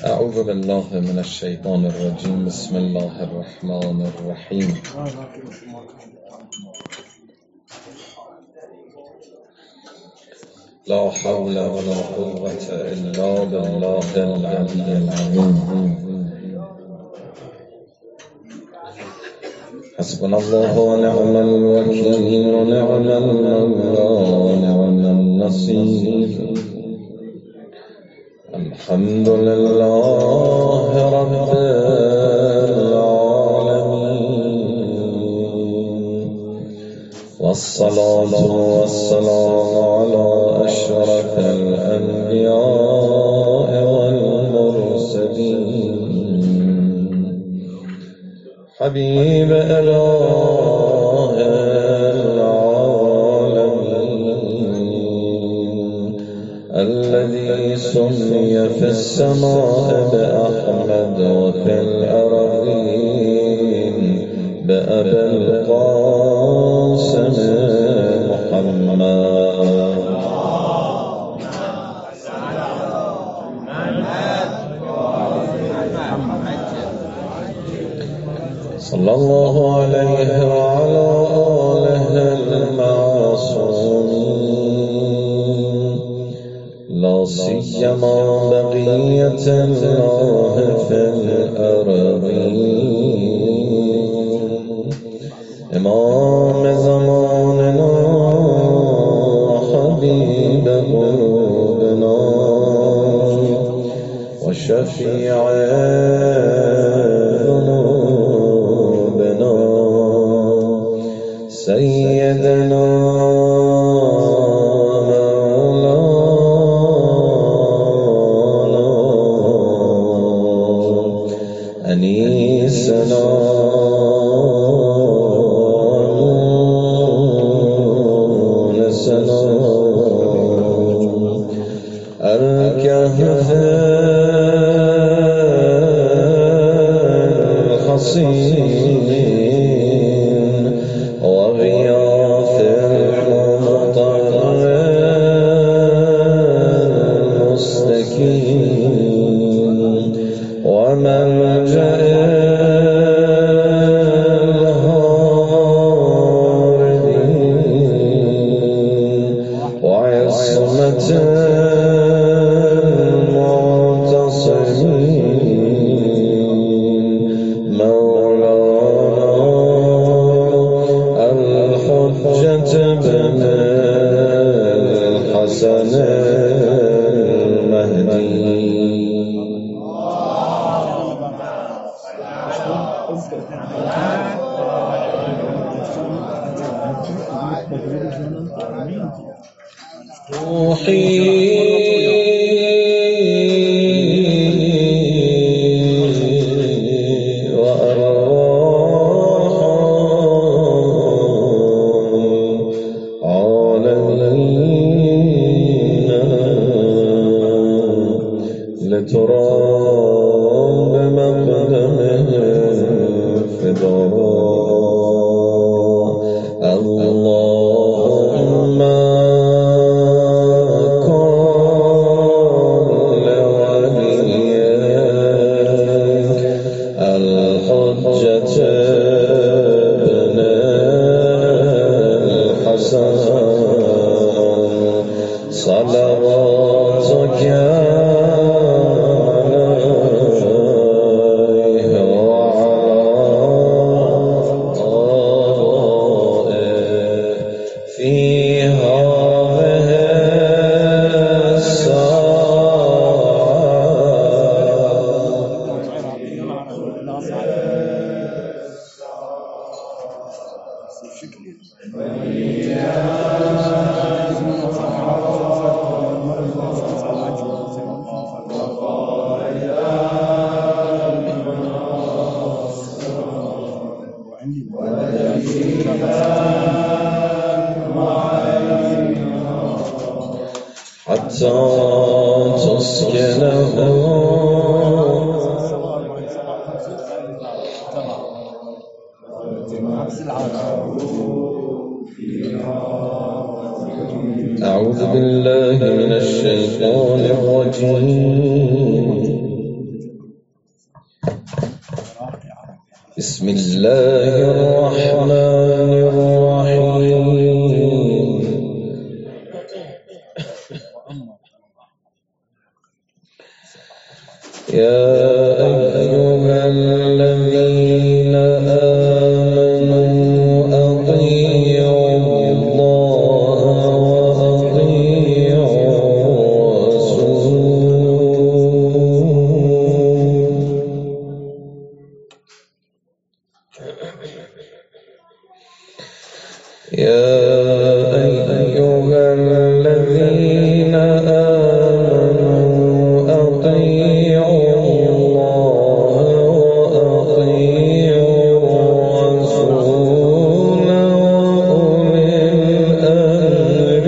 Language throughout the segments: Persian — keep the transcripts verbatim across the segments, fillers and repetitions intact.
أعوذ بالله من الشيطان الرجيم. بسم الله الرحمن الرحيم. لا حول ولا قوة إلا بالله العلي العظيم. حسبنا الله ونعم الوكيل ونعم المولى ونعم النصير. الحمد لله رب العالمين، والصلاة والسلام على أشرف الأنبياء والمرسلين، حبيب إله العالمين، الذي سمي في السماء بأحمد وفي الأرضين بأبي القاسم محمد. صلى الله عليه وعلى آله المعصومين، لا سيما بقية الله في الأرضين، إمام زماننا حبيب قلوبنا وشفيع ذنوبنا سيدنا أنيسنا ونسنا الكهف الحصين وغياث الممطر المستكين وملجأ الهاردين وعصمة المعتصمين، مولانا الحجة بن الحسن المهدي. روحي وأرواح علينا لترى بمقدمه فداء. اللهم الحجة بن الحسن صلواتك عليه وعلى آله في هذه حتى تسكنه أعوذ بالله من الشيطان الرجيم. بسم الله الرحمن الرحيم يا أيها الذين آمنوا أطيعوا الله وأطيعوا يا أيها الذين آمنوا أطيعوا الله وأطيعوا الرسول وأولي الأمر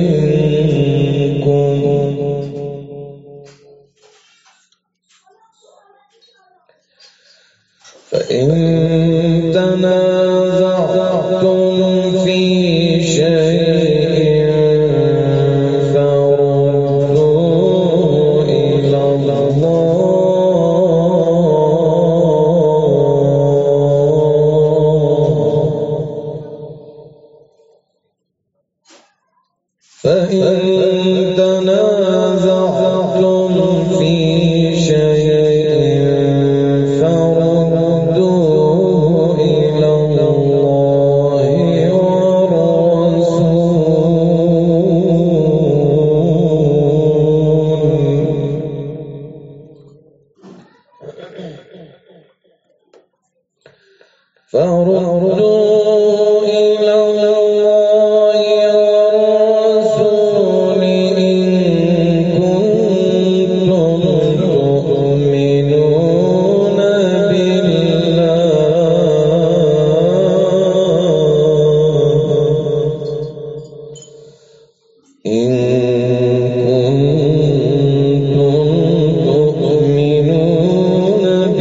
منكم فإن تنازعتم في شيء فردوه إلى الله فإن تنازعتم في شيء فردوه إلى الله فردوا إلى الله والرسول إن كنتم تؤمنون بالله إن كنتم تؤمنون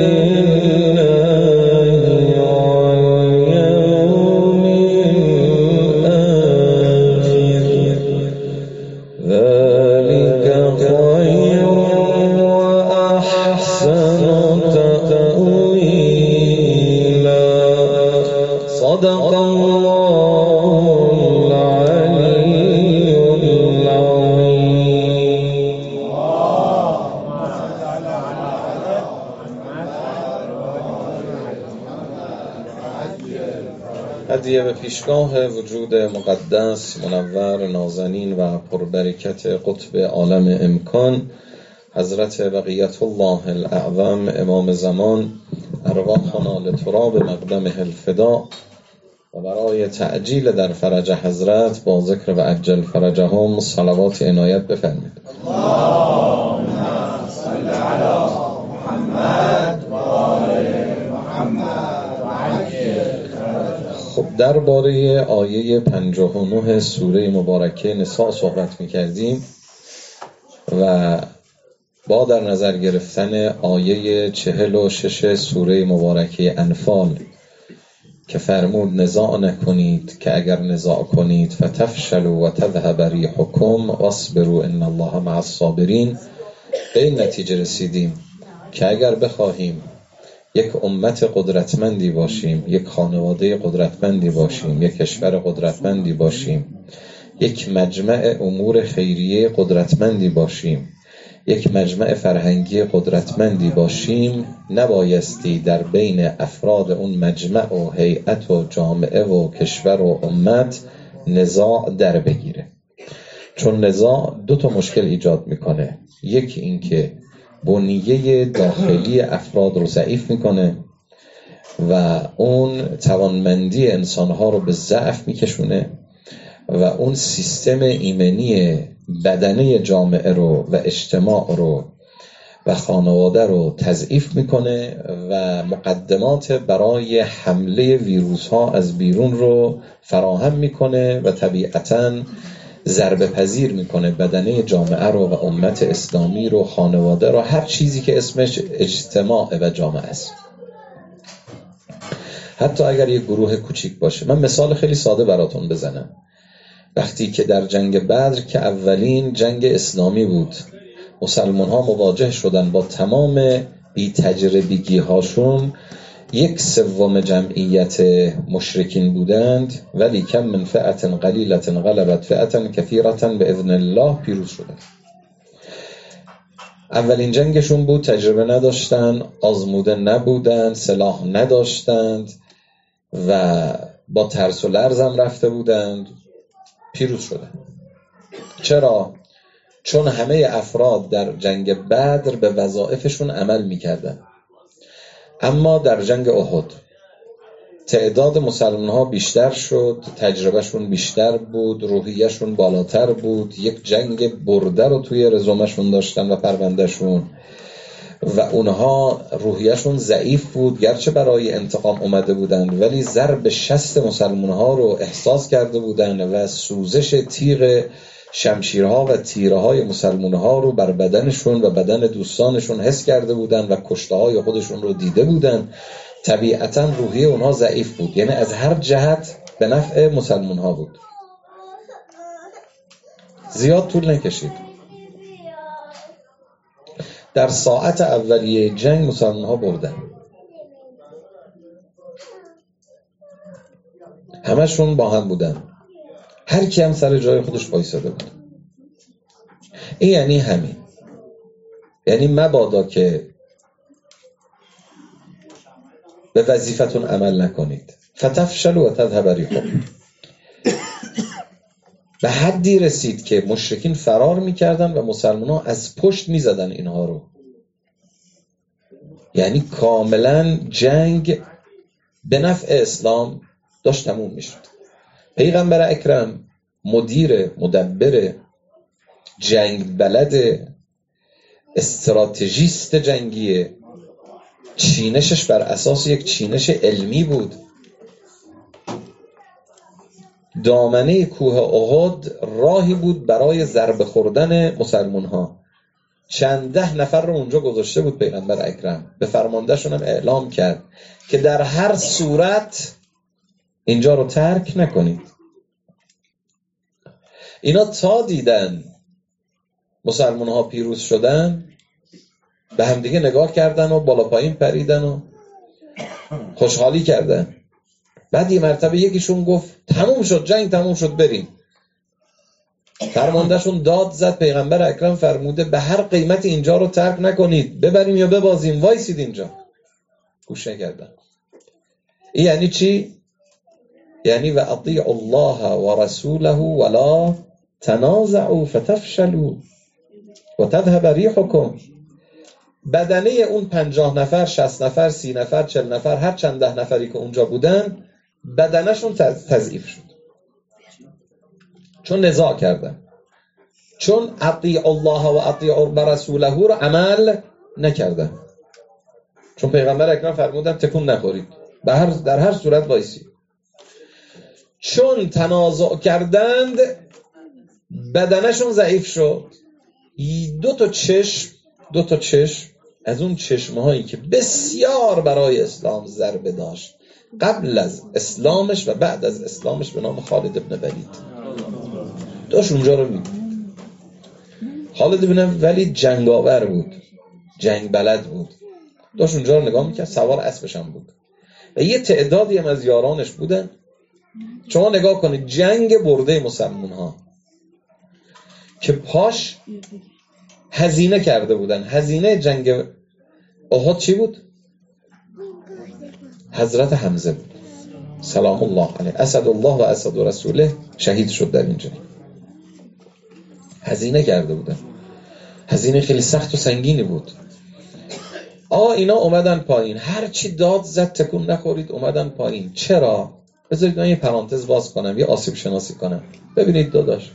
ذلك خير وأحسن تأويلا صدق الله العلي العظيم. هدیه به پیشگاه وجود مقدس منور نازنین و پربرکت قطب عالم امکان حضرت بقیت الله الاعظم امام زمان ارواحنا لتراب مقدمه الفدا و برای تعجیل در فرج حضرت با ذکر و عجل فرجهم صلوات عنایت بفرمایید. اللهم صل علی محمد و آل محمد و عجل. خب درباره آیه پنجاه و نه سوره مبارکه نساء صحبت می‌کردیم و با در نظر گرفتن آیه چهل و شش سوره مبارکه انفال که فرمود نزاع نکنید که اگر نزاع کنید فتفشلوا و تذهب ریحکم واصبروا ان الله مع الصابرین، به این نتیجه رسیدیم که اگر بخواهیم یک امت قدرتمندی باشیم، یک خانواده قدرتمندی باشیم، یک کشور قدرتمندی باشیم، یک مجمع امور خیریه قدرتمندی باشیم، یک مجمع فرهنگی قدرتمندی باشیم، نبایستی در بین افراد اون مجمع و هیئت و جامعه و کشور و امت نزاع در بگیره. چون نزاع دو تا مشکل ایجاد میکنه. یکی این که بنیه داخلی افراد رو ضعیف میکنه و اون توانمندی انسانها رو به ضعف میکشونه و اون سیستم ایمنی بدنه جامعه رو و اجتماع رو و خانواده رو تضعیف میکنه و مقدمات برای حمله ویروس ها از بیرون رو فراهم میکنه و طبیعتاً ضربه پذیر میکنه بدنه جامعه رو و امت اسلامی رو، خانواده رو، هر چیزی که اسمش اجتماع و جامعه است. حتی اگر یک گروه کوچیک باشه. من مثال خیلی ساده براتون بزنم. وقتی که در جنگ بدر که اولین جنگ اسلامی بود، مسلمان ها مواجه شدن با تمام بی تجربگی هاشون، یک سوم جمعیت مشرکین بودند، ولی کم من فئة قلیلة غلبت فئة کثیرة باذن الله پیروز شدند. اولین جنگشون بود، تجربه نداشتن، آزموده نبودن، سلاح نداشتند و با ترس و لرزم رفته بودند، پیروز شدند. چرا؟ چون همه افراد در جنگ بدر به وظایفشون عمل میکردن، اما در جنگ احد تعداد مسلمان ها بیشتر شد، تجربهشون بیشتر بود، روحیهشون بالاتر بود، یک جنگ برده رو توی رزومشون داشتن و پروندهشون و اونها روحیهشون ضعیف بود. گرچه برای انتقام اومده بودند ولی ضرب شست مسلمان ها رو احساس کرده بودند و سوزش تیغ شمشیرها و تیره های مسلمان ها رو بر بدنشون و بدن دوستانشون حس کرده بودند و کشته های خودشون رو دیده بودند. طبیعتاً روحیه اونها ضعیف بود، یعنی از هر جهت به نفع مسلمان ها بود. زیاد طول نکشید، در ساعت اولیه جنگ مسلمان ها بردن، همشون با هم بودن، هر کی هم سر جای خودش وایساده بود. این یعنی همین، یعنی مبادا که به وظیفتون عمل نکنید، فتفشلوا و تذهب ریحکم. به حدی رسید که مشرکین فرار میکردن و مسلمان ها از پشت میزدن اینها رو، یعنی کاملا جنگ به نفع اسلام داشت تموم میشد. پیغمبر اکرم مدیر، مدبر، جنگ بلد، استراتژیست جنگیه، چینشش بر اساس یک چینش علمی بود. دامنه کوه احد راهی بود برای ضربه خوردن مسلمان ها. چند ده نفر رو اونجا گذاشته بود پیغمبر اکرم، به فرماندهشون هم اعلام کرد که در هر صورت اینجا رو ترک نکنید. اینا تا دیدن مسلمان ها پیروز شدن به هم دیگه نگاه کردن و بالا پایین پریدن و خوشحالی کردن. بعد یه مرتبه یکیشون گفت تموم شد، جنگ تموم شد، بریم. فرماندهشون داد زد، پیغمبر اکرم فرموده به هر قیمت اینجا رو ترک نکنید، ببریم یا ببازیم، وایسید اینجا. گوش نکردن. این یعنی چی؟ یعنی و اطیعوا الله و رسوله ولا تنازعوا فتفشلوا و تذهب ریحکم. بدنه اون پنجاه نفر، شصت نفر، سی نفر، چل نفر، هر چند ده نفری که اونجا بودن بدنشون تضعیف شد، چون نزاع کردن، چون اطیعوا الله و اطیعوا رسوله رو عمل نکردن. چون پیغمبر اکرم فرمودن تکون نخورید، به هر در هر صورت وایسی. چون تنازع کردند بدنشون ضعیف شد. دو تا چشم دو تا چشم از اون چشمهایی که بسیار برای اسلام ضربه داشت قبل از اسلامش و بعد از اسلامش، به نام خالد ابن ولید، داشت اونجا رو می‌دید. خالد ابن ولید جنگاور بود، جنگ بلد بود، داشت اونجا رو نگاه میکرد، سوار اسبش هم بود و یه تعدادی هم از یارانش بودن. شما نگاه کنید جنگ برده مسلمان ها که پاش هزینه کرده بودن. هزینه جنگ احد چی بود؟ حضرت حمزه بود سلام الله علیه، اسد الله و اسد رسوله، شهید شد در این جنگ. هزینه کرده بودن، هزینه خیلی سخت و سنگینی بود. آقا اینا اومدن پایین، هر چی داد زد تکون نخورید، اومدن پایین. چرا؟ بذارید من یه پرانتز باز کنم، یه آسیب شناسی کنم. ببینید داداش،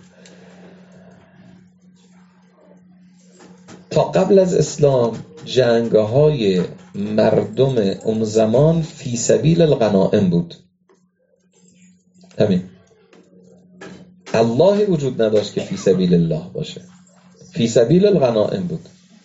تا قبل از اسلام جنگ‌های مردم اون زمان فی سبیل الغنائم بود. همین، اللهی وجود نداشت که فی سبیل الله باشه، فی سبیل الغنائم بود.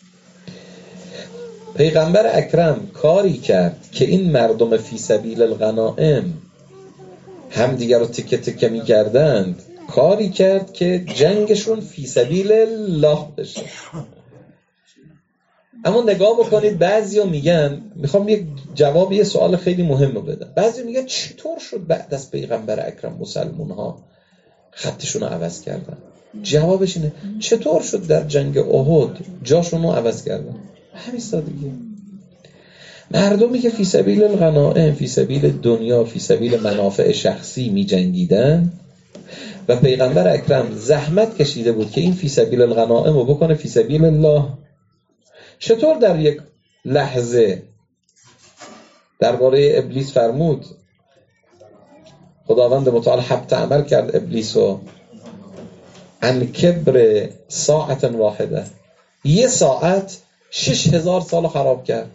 پیغمبر اکرم کاری کرد که این مردم فی سبیل الغنائم هم دیگر رو تکه تکه می کردند، کاری کرد که جنگشون فی سبیل الله بشه. اما نگاه بکنید بعضیا میگن، میخوام یک جواب یه سوال خیلی مهم رو بدم. بعضیا میگن چطور شد بعد از پیغمبر اکرم مسلمان ها خطشون رو عوض کردن؟ جوابش اینه چطور شد در جنگ احد جاشون رو عوض کردن؟ همین سادگی. مردمی که فی سبیل الغنائم، فی سبیل دنیا، فی سبیل منافع شخصی می جنگیدن و پیغمبر اکرم زحمت کشیده بود که این فی سبیل الغنائم رو بکنه فی سبیل الله، چطور در یک لحظه درباره ابلیس فرمود خداوند متعال حبت عمل کرد ابلیس رو عن کبر ساعت واحده، یه ساعت شش هزار سال خراب کرد.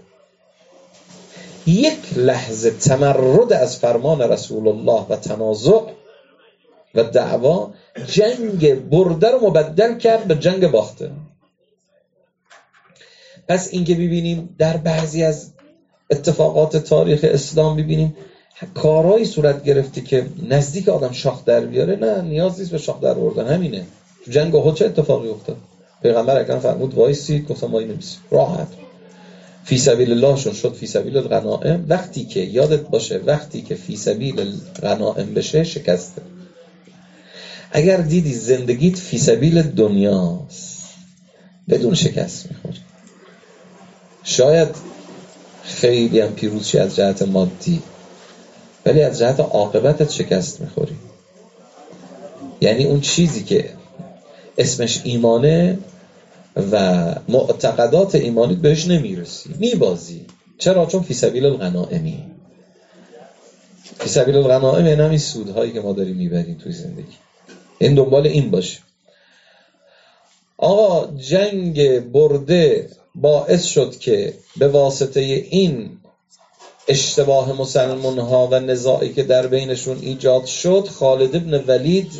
یک لحظه تمرد از فرمان رسول الله و تنازع و دعوا جنگ برده رو مبدل کرد به جنگ باخته. پس این که ببینیم در بعضی از اتفاقات تاریخ اسلام ببینیم کارهایی صورت گرفته که نزدیک آدم شاخ در بیاره، نه نیاز نیست به شاخ در آوردن. همینه تو جنگ احد چه اتفاقی افتاد؟ پیغمبر اکرم فرمود وایسید، گفتم وای نمیسید، راحت فی سبیل الله شون شد فی سبیل الغنائم. وقتی که یادت باشه وقتی که فی سبیل الغنائم بشه شکسته. اگر دیدی زندگیت فی سبیل دنیاست بدون شکست میخوری، شاید خیلی هم پیروز شی از جهت مادی ولی از جهت عاقبتت شکست میخوری. یعنی اون چیزی که اسمش ایمانه و معتقدات ایمانیت بهش نمیرسی، میبازی. چرا؟ چون فی سبیل الغنائمی. فی سبیل الغنائم یعنی همین سودهایی که ما داریم میبریم توی زندگی. این دنبال این باشه. آقا جنگ برده باعث شد که به واسطه این اشتباه مسلمان ها و نزاعی که در بینشون ایجاد شد خالد ابن ولید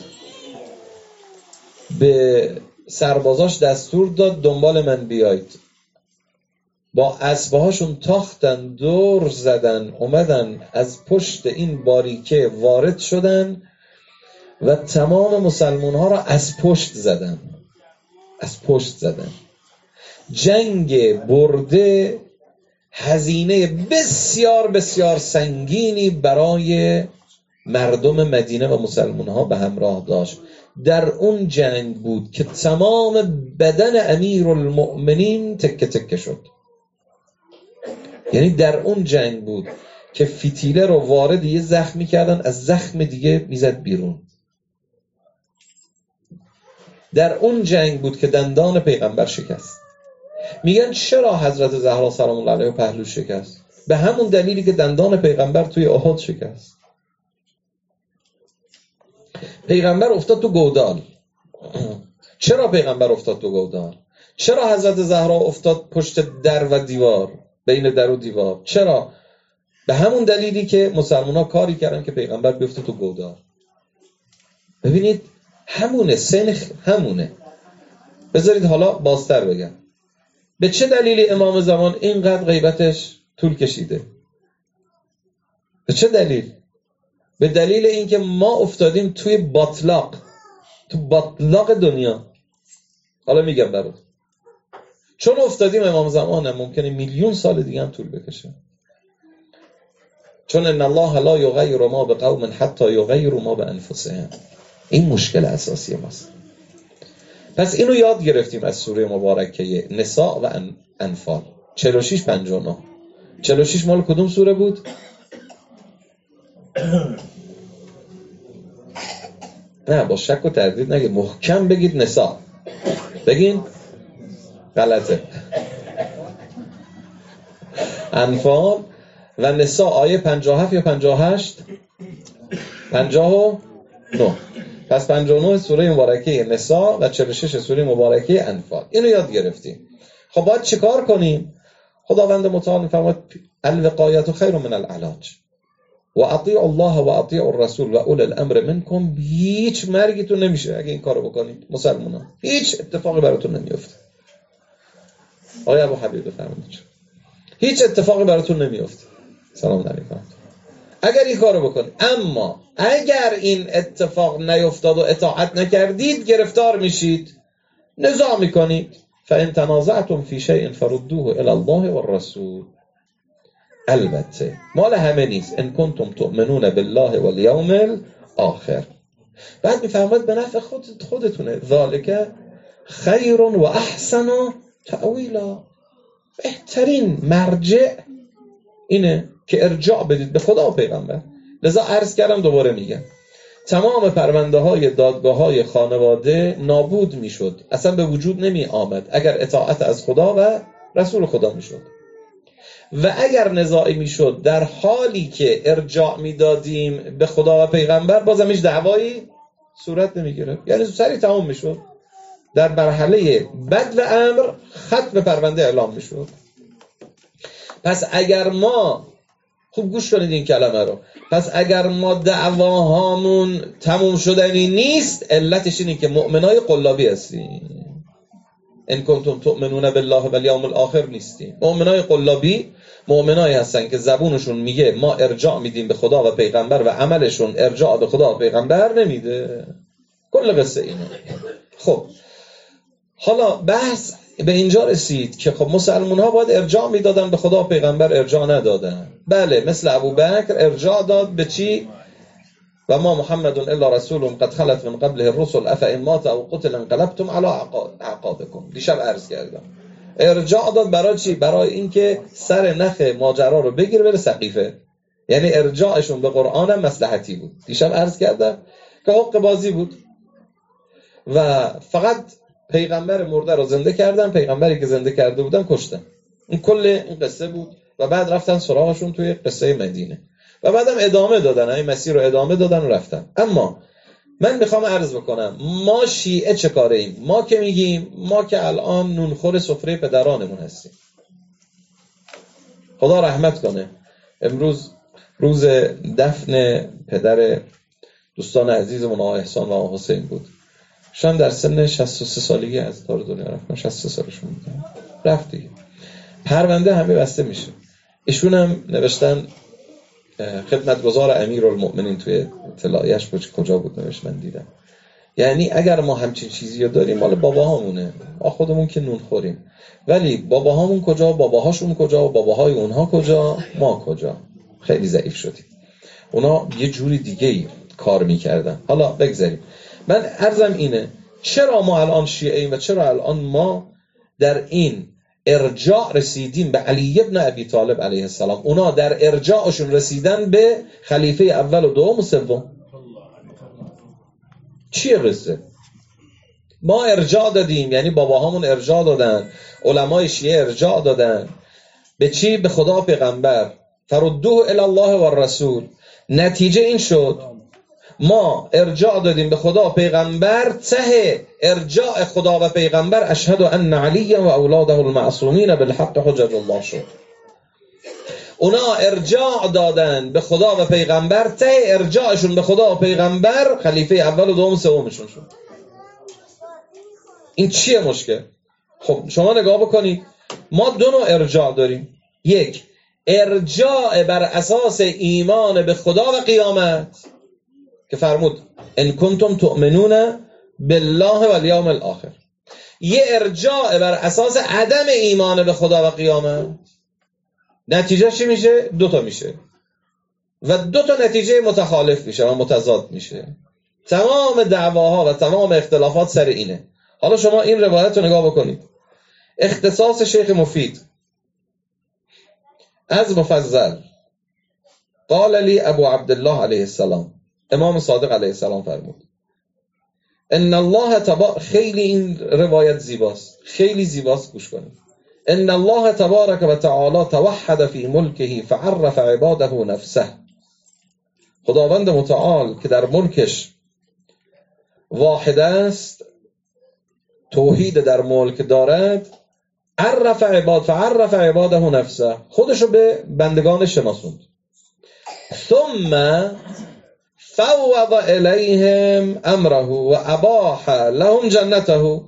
به سربازاش دستور داد دنبال من بیایید. با اسبهاشون تاختن، دور زدن، اومدن از پشت این باریکه وارد شدن و تمام مسلمان ها را از پشت زدن از پشت زدن. جنگ برده هزینه بسیار بسیار سنگینی برای مردم مدینه و مسلمان ها به همراه داشت. در اون جنگ بود که تمام بدن امیرالمؤمنین تکه تکه شد. یعنی در اون جنگ بود که فتیله رو وارد یه زخمی کردن، از زخم دیگه میزد بیرون. در اون جنگ بود که دندان پیغمبر شکست. میگن چرا حضرت زهرا سلام الله علیها پهلو شکست؟ به همون دلیلی که دندان پیغمبر توی احد شکست. پیغمبر افتاد تو گودال. چرا پیغمبر افتاد تو گودال؟ چرا حضرت زهرا افتاد پشت در و دیوار، بین در و دیوار؟ چرا؟ به همون دلیلی که مسلمان‌ها کاری کردن که پیغمبر بیفته تو گودال. ببینید همونه، سنخ همونه. بذارید حالا بازتر بگم. به چه دلیلی امام زمان اینقدر غیبتش طول کشیده؟ به چه دلیل؟ به دلیل اینکه ما افتادیم توی باطلاق، تو باطلاق دنیا. حالا میگم برات. چون افتادیم امام زمان ممکنه میلیون سال دیگه هم طول بکشه. چون ان الله لا یغیر ما بقوم حتی یغیروا ما بانفسهم. این مشکل اساسی ماست. پس اینو یاد گرفتیم از سوره مبارکه نساء و انفال چهل و شش پنجاه و نه. چهل و شش مال کدوم سوره بود؟ نه با شک و تردید نگید، محکم بگید نساء. بگین غلطه. انفال و نساء آیه پنجاه و هفت یا پنجاه و هشت؟ پنجاه و نه. پس پنجاه و نه سوره مبارکه نساء و چهل و شش سوره مبارکه انفال. اینو یاد گرفتیم. خب باید چیکار کنیم؟ خداوند متعال می‌فرماید الوقایة خیر من العلاج و اطیعوا الله و اطیعوا الرسول و اولی الامر منکم. هیچ مرگتون نمیشه اگه این کارو بکنید مسلمانان. هیچ اتفاقی براتون نمیفته. آقای ابو حبیب بفرمایید. هیچ اتفاقی براتون نمیفته. سلام علیکم. اگر این کارو بکنید. اما اگر این اتفاق نیفتاد و اطاعت نکردید گرفتار میشید، نزاع میکنید. فان تنازعتم فی شیء فردوه الی الله والرسول. البته مال همه نیست. ان کنتم تؤمنون بالله والیوم الاخر. بعد میفرماید به نفع خود خودتونه. ذالک خیر و احسن تأویلا. بهترین مرجع اینه که ارجاع بدید به خدا و پیغمبر. لذا عرض کردم دوباره میگم تمام پرونده های دادگاه های خانواده نابود میشد، اصلا به وجود نمی آمد اگر اطاعت از خدا و رسول خدا میشد. و اگر نزاعی میشد در حالی که ارجاع میدادیم به خدا و پیغمبر بازم هیچ دعوایی صورت نمیگیره، یعنی سری تمام میشد. در مرحله بد و امر ختم پرونده اعلام میشد. پس اگر ما خوب گوش کنید این کلمه رو، پس اگر ما دعواهامون تموم شدنی نیست، علتش اینه که مؤمنای قلابی هستیم. ان کنتم تؤمنون بالله والیوم الاخر نیستیم. مؤمنای قلابی مؤمنایی هستن که زبونشون میگه ما ارجاع میدیم به خدا و پیغمبر و عملشون ارجاع به خدا و پیغمبر نمیده. کل قصه اینه. خب حالا بحث به اینجا رسید که خب مسلمان ها باید ارجاع میدادن به خدا و پیغمبر، ارجاع ندادن. بله، مثل ابوبکر ارجاع داد به چی؟ و ما محمد الا رسول قد خلت من قبله الرسل افئن مات او قتل انقلبتم على اعقابكم. دیشب عرض کردم ارجاع داد برای چی؟ برای اینکه سر نخ ماجرا رو بگیر بره سقیفه. یعنی ارجاعشون به قرآن هم مصلحتی بود. دیشب عرض کردم که حق بازی بود و فقط پیغمبر مرده رو زنده کردن، پیغمبری که زنده کرده بودن کشتن. این کل این قصه بود و بعد رفتن سراغشون توی قصه مدینه و بعدم ادامه دادن، این مسیر رو ادامه دادن و رفتن. اما من میخوام عرض بکنم ما شیعه چه کاره ایم؟ ما که میگیم ما که الان نونخور سفره پدرانمون هستیم. خدا رحمت کنه، امروز روز دفن پدر دوستان عزیزمون آقا احسان و آقا حسین بود. شان در سن شصت و سه سالگی از دار دنیا رفتن. شصت و سه سالشون بود. رفت دیگه. پرونده همه بسته میشه. ایشون هم نوشتن خدمتگزار امیرالمؤمنین توی اطلاعیش کجا بود نوشت من دیدم. یعنی اگر ما همچین چیزی رو داریم مال باباهامونه، ما خودمون که نون خوریم، ولی باباهامون کجا، باباهاشون کجا، باباهای اونها کجا، ما کجا؟ خیلی ضعیف شدیم. اونا یه جوری دیگه ای کار میکردن. حالا بگذاریم. من عرضم اینه چرا ما الان شیعه ایم و چرا الان ما در این ارجاع رسیدیم به علی ابن ابی طالب علیه السلام. اونا در ارجاعشون رسیدن به خلیفه اول و دوم و سوم. چیه قصه؟ ما ارجاع دادیم، یعنی باباهامون ارجاع دادن، علمای شیعه ارجاع دادن به چی؟ به خدا و پیغمبر. فردوه الی الله و الرسول. نتیجه این شد ما ارجاع دادیم به خدا و پیغمبر، ته ارجاع خدا و پیغمبر اشهد ان علی و اولاده المعصومین بالحق حجت الله شد. اونا ارجاع دادن به خدا و پیغمبر، ته ارجاعشون به خدا و پیغمبر خلیفه اول و دوم سومشون شد. این چیه مشکل؟ خب شما نگاه بکنید، ما دو نوع ارجاع داریم. یک، ارجاع بر اساس ایمان به خدا و قیامت که فرمود ان کنتم تؤمنون بالله والیوم الاخر. یه ارجاع بر اساس عدم ایمان به خدا و قیامت. نتیجه چی میشه؟ دو تا میشه و دو تا نتیجه متخالف میشه و متضاد میشه. تمام دعواها و تمام اختلافات سر اینه. حالا شما این روایت رو نگاه بکنید. اختصاص شیخ مفید از مفضل قال لی ابو عبدالله علیه السلام، امام صادق علیه السلام فرمود ان الله تبارک، خیلی این روایت زیباست، خیلی زیباست، گوش کنید. ان الله تبارک و تعالی توحد فی ملکه فعرف عباده نفسه. خداوند متعال که در ملکش واحد است، توحید در ملک دارد، عرف عباد فعرف عباده نفسه، خودشو به بندگان شناسوند. ثم فوض الیهم امره و اباح لهم جنته.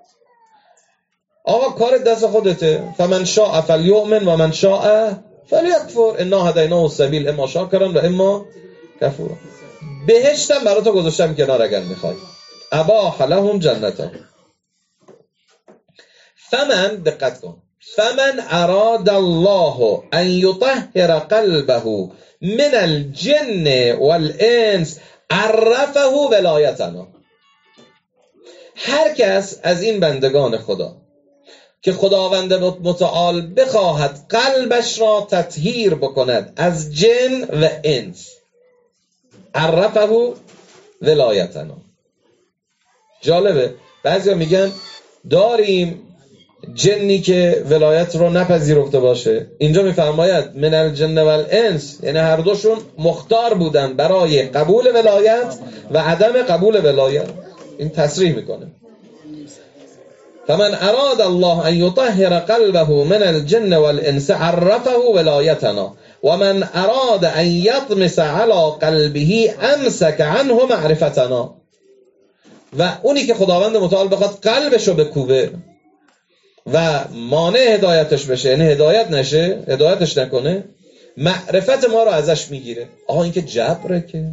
آقا کار دست خودته. فمن شاء فلیؤمن و من شاء فلیکفر انا هدیناه السبیل اما شاکرا و اما کفورا. بهشتم برات گذاشتم کنار اگر میخوای. اباح لهم جنته. فمن، دقت کن، فمن اراد الله ان یطهر قلبه من الجن والانس عرفه ولایتنا. هر کس از این بندگان خدا که خداوند متعال بخواهد قلبش را تطهیر بکند از جن و انس، عرفه ولایتنا. جالبه، بعضیا میگن داریم جنی که ولایت رو نپذیرفته باشه. اینجا میفرماید من الجن والانس، یعنی هر دوشون مختار بودن برای قبول ولایت و عدم قبول ولایت. این تصریح میکنه فمن اراد الله ان یطهر قلبه من الجن والانس عرفه ولایتنا و من اراد ان یطمس علی قلبه امسک عنه معرفتنا. و اونی که خداوند متعال بخواد قلبشو بکوبه و مانع هدایتش بشه، یعنی هدایت نشه، هدایتش نکنه، معرفت ما رو ازش میگیره. آها این که جبره، که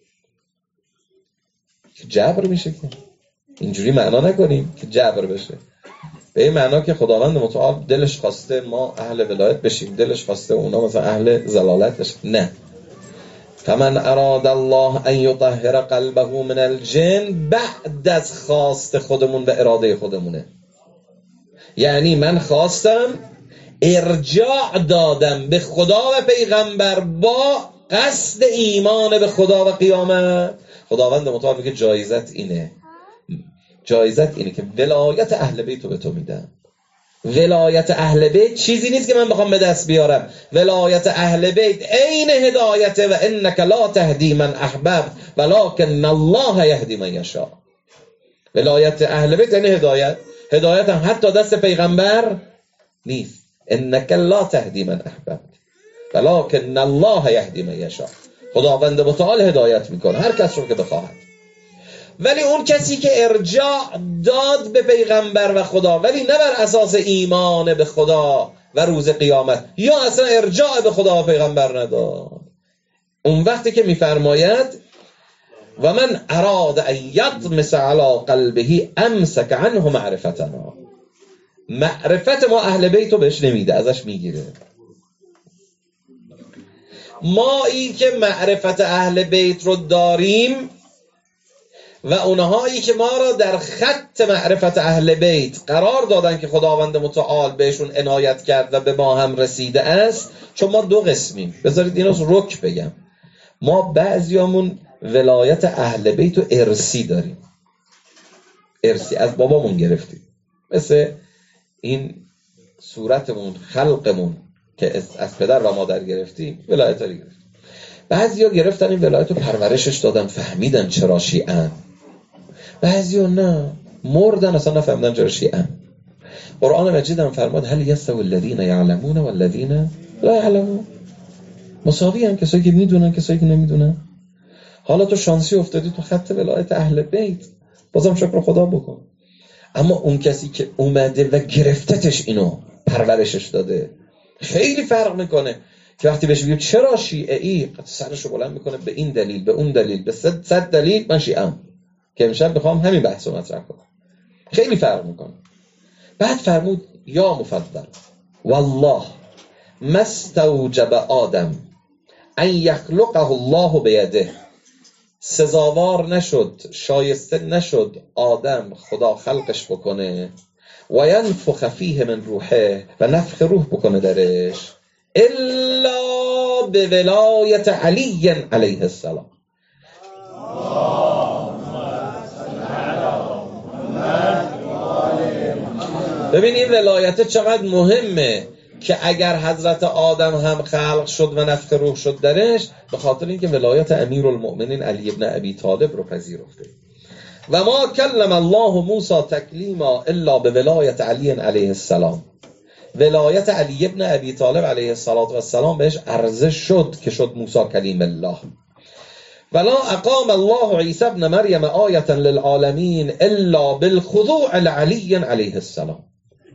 جبر میشه، که اینجوری معنا نکنیم که جبر بشه، به این معنا که خداوند متعال دلش خواسته ما اهل ولایت بشیم، دلش خواسته اونا مثلا اهل ضلالت بشن. نه، فمن اراد الله ان یطهر قلبه من الجن، بعد از خواست خودمون و اراده خودمونه. یعنی من خواستم، ارجاع دادم به خدا و پیغمبر با قصد ایمان به خدا و قیامت. خداوند متعال میگه جایزت اینه، جایزت اینه که ولایت اهل بیت رو به تو میدم. ولایت اهل بیت چیزی نیست که من بخوام به دست بیارم. ولایت اهل بیت عین هدایت و انک لا تهدی من احببت ولکن الله یهدی من یشاء. ولایت اهل بیت یعنی هدایت. هدایت هم حتی دست پیغمبر نیست. انک لا تهدی من احببت ولکن الله یهدی من یشاء. خداوند متعال هدایت میکنه هر کس رو که بخواهد. ولی اون کسی که ارجاع داد به پیغمبر و خدا، ولی نه بر اساس ایمان به خدا و روز قیامت، یا اصلا ارجاع به خدا و پیغمبر نداد، اون وقتی که میفرماید و من اراد ان یطمس علی قلبه امسک عنه معرفتنا، معرفت ما اهل بیتو بهش نمیده، ازش میگیره. ما این که معرفت اهل بیت رو داریم و اونهایی که ما را در خط معرفت اهل بیت قرار دادن که خداوند متعال بهشون عنایت کرد و به ما هم رسیده است، چون ما دو قسمیم. بذارید اینو رک بگم، ما بعضیامون ولایت اهل بیت رو ارثی داریم، ارثی از بابامون گرفتیم، مثل این صورتمون، خلقمون که از پدر و مادر گرفتیم، ولایت رو گرفتیم. بعضیا گرفتن این ولایت رو پرورشش دادن، فهمیدن چرا شیعه‌ان. بعضیا نه، مردن اصلا نفهمیدن چرا شیعه‌ان. قرآن مجید هم فرمود هل یستوی الذین یعلمون والذین لا یعلمون، مساوی هم کسایی که میدونن کسایی که نمیدونن. حالا تو شانسی افتادی تو خط ولایت اهل بیت، بازم شکر خدا بکن. اما اون کسی که اومده و گرفتتش اینو پرورشش داده، خیلی فرق میکنه که وقتی بهش بگیم چرا شیعه ای، سرشو بلند میکنه به این دلیل، به اون دلیل، به صد, صد دلیل من شیعه‌ام، که امشب بخوام همین بحث رو مطرح کنم. خیلی فرق میکنه. بعد فرمود یا مفضل والله ما استوجب آدم ان یخلقه الله بیده، سزاوار نشد، شایسته نشد آدم خدا خلقش بکنه و ینفخ فیه من روحه، و نفخ روح بکنه درش، الا به ولایت علی علیه السلام. ببین این ولایت چقدر مهمه که اگر حضرت آدم هم خلق شد و نفخ روح شد درش، به خاطر اینکه ولایت امیرالمؤمنین علی ابن ابی طالب رو پذیرفته. و ما کلم الله موسی تکلیما الا به ولایت علی علیه السلام. ولایت علی ابن ابی طالب علیه السلام بهش عرضه شد که شد موسی کلیم الله. ولا اقام الله عیسی ابن مریم آیة للعالمین الا بالخضوع لعلی علیه السلام.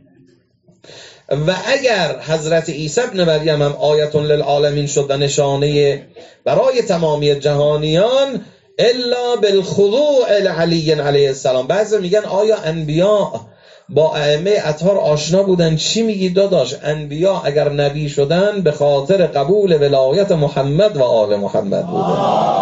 و اگر حضرت عیسی ابن مریم هم آیة للعالمین شد و نشانه برای تمامی جهانیان، الا بالخضوع لعلی علیه السلام. بعضی میگن آیا انبیاء با ائمه اطهار آشنا بودن. چی میگی داداش؟ انبیا اگر نبی شدن به خاطر قبول ولایت محمد و آل محمد بوده.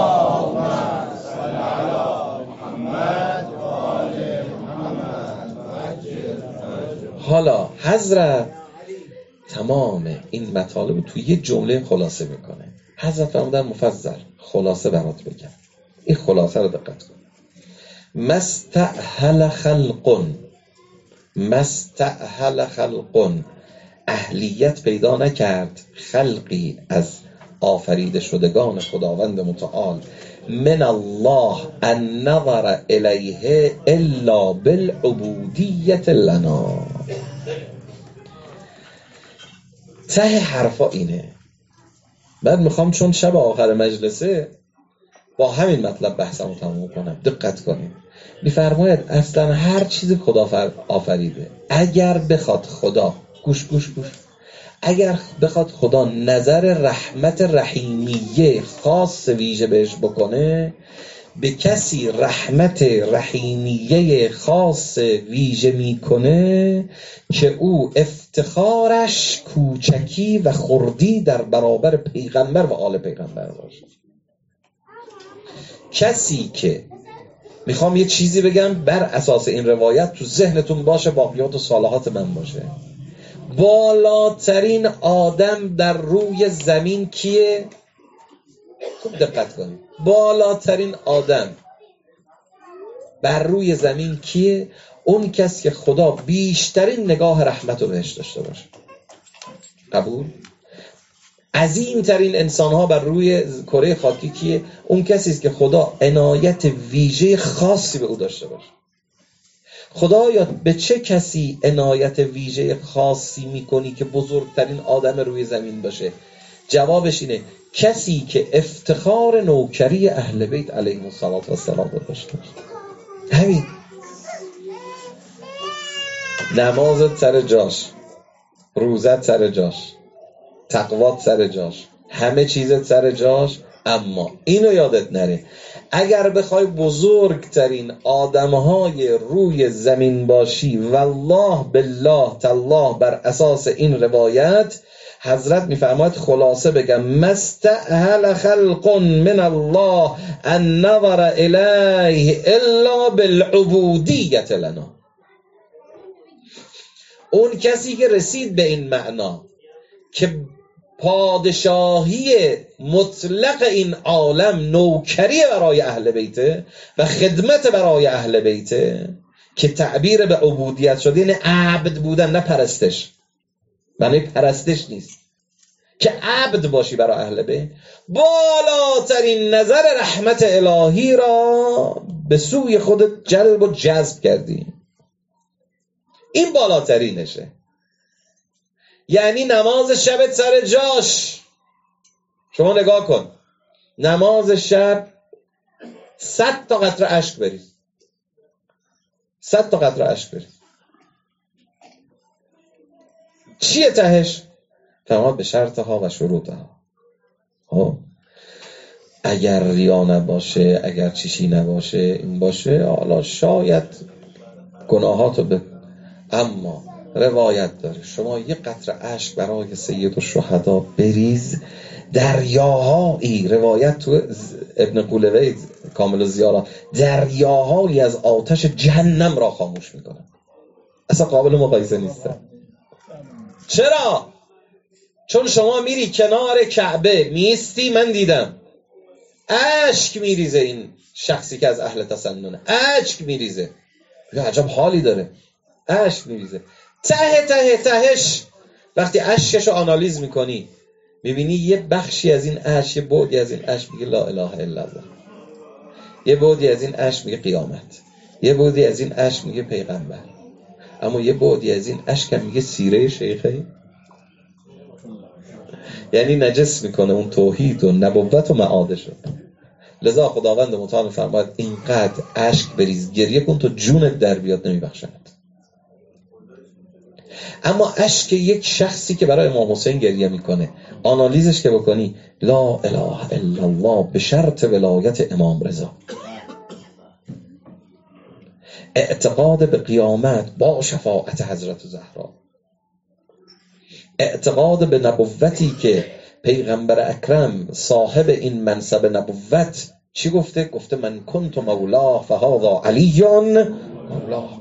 حالا حضرت تمام این مطالب تو یه جمله خلاصه میکنه. حضرت فرمودن مفضل خلاصه برات بگم، این خلاصه رو دقت کن. مستأهل خلقن، مستأهل خلقن، اهلیت پیدا نکرد خلقی از آفریده شدگان خداوند متعال من الله ان نظر الیه الا بالعبودیت لنا. ته حرفا اینه. بعد میخوام چون شب آخر مجلسه با همین مطلب بحثمو تموم کنم. دقت کنید. میفرماید اصلا هر چیزی خدا آفریده اگر بخواد خدا، گوش گوش گوش، اگر بخواد خدا نظر رحمت رحیمیه خاص ویژه بهش بکنه، به کسی رحمت رحیمیه خاص ویژه میکنه که او افتخارش کوچکی و خردی در برابر پیغمبر و آل پیغمبر باشه. کسی که میخوام یه چیزی بگم بر اساس این روایت تو ذهنتون باشه، باقیات و صالحات من باشه. بالاترین آدم در روی زمین کیه؟ خوب دقت کنید. بالاترین آدم بر روی زمین کیه؟ اون کس که خدا بیشترین نگاه رحمت رو بهش داشته باشه. قبول؟ عظیمترین انسان‌ها بر روی کره خاکی کیه؟ اون کسی است که خدا عنایت ویژه خاصی به او داشته باشه. خدایا به چه کسی عنایت ویژه خاصی میکنی که بزرگترین آدم روی زمین باشه؟ جوابش اینه کسی که افتخار نوکری اهل بیت علیهم السلام رو داشته باشه. همین. نمازت سر جاش، روزت سر جاش، تقوات سر جاش، همه چیزت سر جاش، اما اینو یادت نره اگر بخوای بزرگترین آدمهای روی زمین باشی، والله بالله تالله بر اساس این روایت حضرت میفرماید خلاصه بگم مستأهل خلق من الله ان نظر الیه الا بالعبودیت لنا. اون کسی که رسید به این معنا که پادشاهی مطلق این عالم نوکری برای اهل بیته و خدمت برای اهل بیته، که تعبیر به عبودیت شده یعنی عبد بودن، نه پرستش. معنی پرستش نیست که عبد باشی برای اهل بیت. بالاترین نظر رحمت الهی را به سوی خودت جلب و جذب کردی. این بالاترینشه. یعنی نماز شبت سر جاش. شما نگاه کن، نماز شب صد تا قطره اشک بری، صد تا قطره اشک بری. چیه تهش؟ فرمود به شرطها و شروطها. ها اگر ریا نباشه، اگر چیشی نباشه، این باشه، حالا شاید گناهاتو به، اما روایت داره شما یه قطره اشک برای سید الشهدا بریز، دریاهایی، روایت تو ابن قولوی کامل الزیاره، دریاهایی از آتش جهنم را خاموش میکنه. اصلا قابل مقایسه نیستن. چرا؟ چون شما میری کنار کعبه میستی، من دیدم اشک میریزه این شخصی که از اهل تسننه، اشک میریزه، یا عجب حالی داره، اشک میریزه. ته ته تهش وقتی اشکشو آنالیز میکنی میبینی یه بخشی از این اشک، یه بعدی از این اشک میگه لا اله الا الله، یه بعدی از این اشک میگه قیامت، یه بعدی از این اشک میگه پیغمبر، اما یه بعدی از این اشک هم میگه سیره شیخه. یعنی نجس میکنه اون توحید و نبوت و معادشو. لذا خداوند متعال فرماید اینقدر اشک بریز، گریه کن تو جونت در بیاد، نمیبخشند. اما اشک یک شخصی که برای امام حسین گریه میکنه، آنالیزش که بکنی لا اله الا الله به شرط ولایت امام رضا. اعتقاد به قیامت با شفاعت حضرت زهرا، اعتقاد به نبوتی که پیغمبر اکرم صاحب این منصب نبوت چی گفته؟ گفته من کنت مولاه فهذا علی مولاه.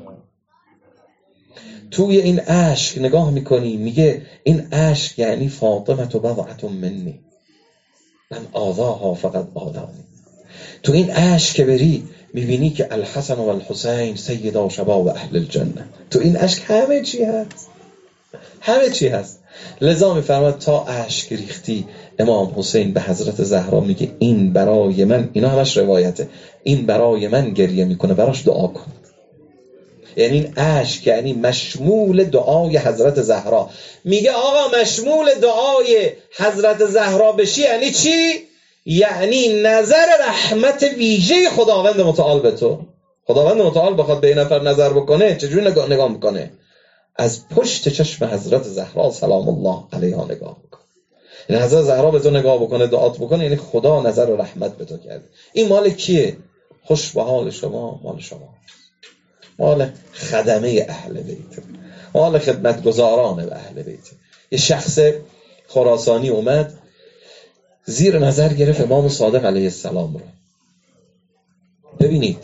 توی این اشک نگاه میکنی میگه این اشک یعنی فاطمه بضعة منی من آذاها فقط آذانی. تو این اشک که بری میبینی که الحسن و الحسین سیدا شباب اهل الجنه. تو این اشک همه چی هست، همه چی هست. لذا میفرماد تا اشک ریختی امام حسین به حضرت زهرا میگه این برای من، اینا همش روایته، این برای من گریه میکنه، براش دعا کن. یعنی این اشک یعنی مشمول دعای حضرت زهرا. میگه آقا مشمول دعای حضرت زهرا بشی یعنی چی؟ یعنی نظر رحمت ویژه خداوند متعال به تو. خداوند متعال بخواد به این نفر نظر بکنه چجوری نگاه, نگاه میکنه؟ از پشت چشم حضرت زهرا سلام الله علیها نگاه میکنه. یعنی حضرت زهرا به تو نگاه بکنه دعات بکنه یعنی خدا نظر و رحمت به تو کرده. این مال کیه؟ خوش به حال شما، مال شما، مال خدمه اهل بیت، مال خدمتگزاران به اهل بیت. یه شخص خراسانی اومد زیر نظر گرفت امام صادق علیه السلام رو. ببینید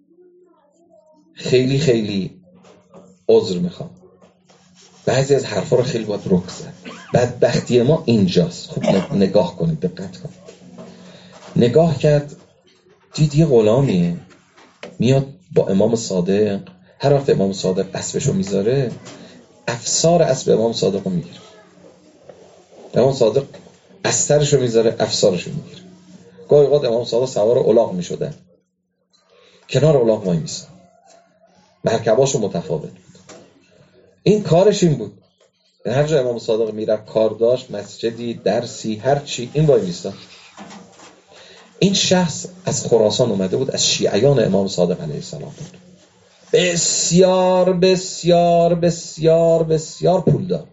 خیلی خیلی عذر میخوام، بعضی از حرفا رو خیلی باید رک زد. بدبختی ما اینجاست. خوب نگاه کنید، دقت کنید. نگاه کرد دید یه غلامیه میاد با امام صادق، هر وقت امام صادق اسبشو میذاره افسار اسب امام صادق رو میگیره. امام صادق استرشو میذاره افسارشو میگیره. گاهی اوقات امام صادق سوار الاغ میشدن، کنار الاغ وای میسن، مرکباشو متفاوت بود. این کارش این بود، هر جا امام صادق میرفت کار داشت، مسجدی، درسی، هر چی، این وای میسن. این شخص از خراسان اومده بود، از شیعیان امام صادق علیه السلام بود، بسیار بسیار بسیار بسیار پولدار.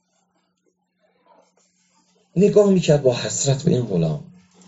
نگاه میکرد با حسرت به این غلام.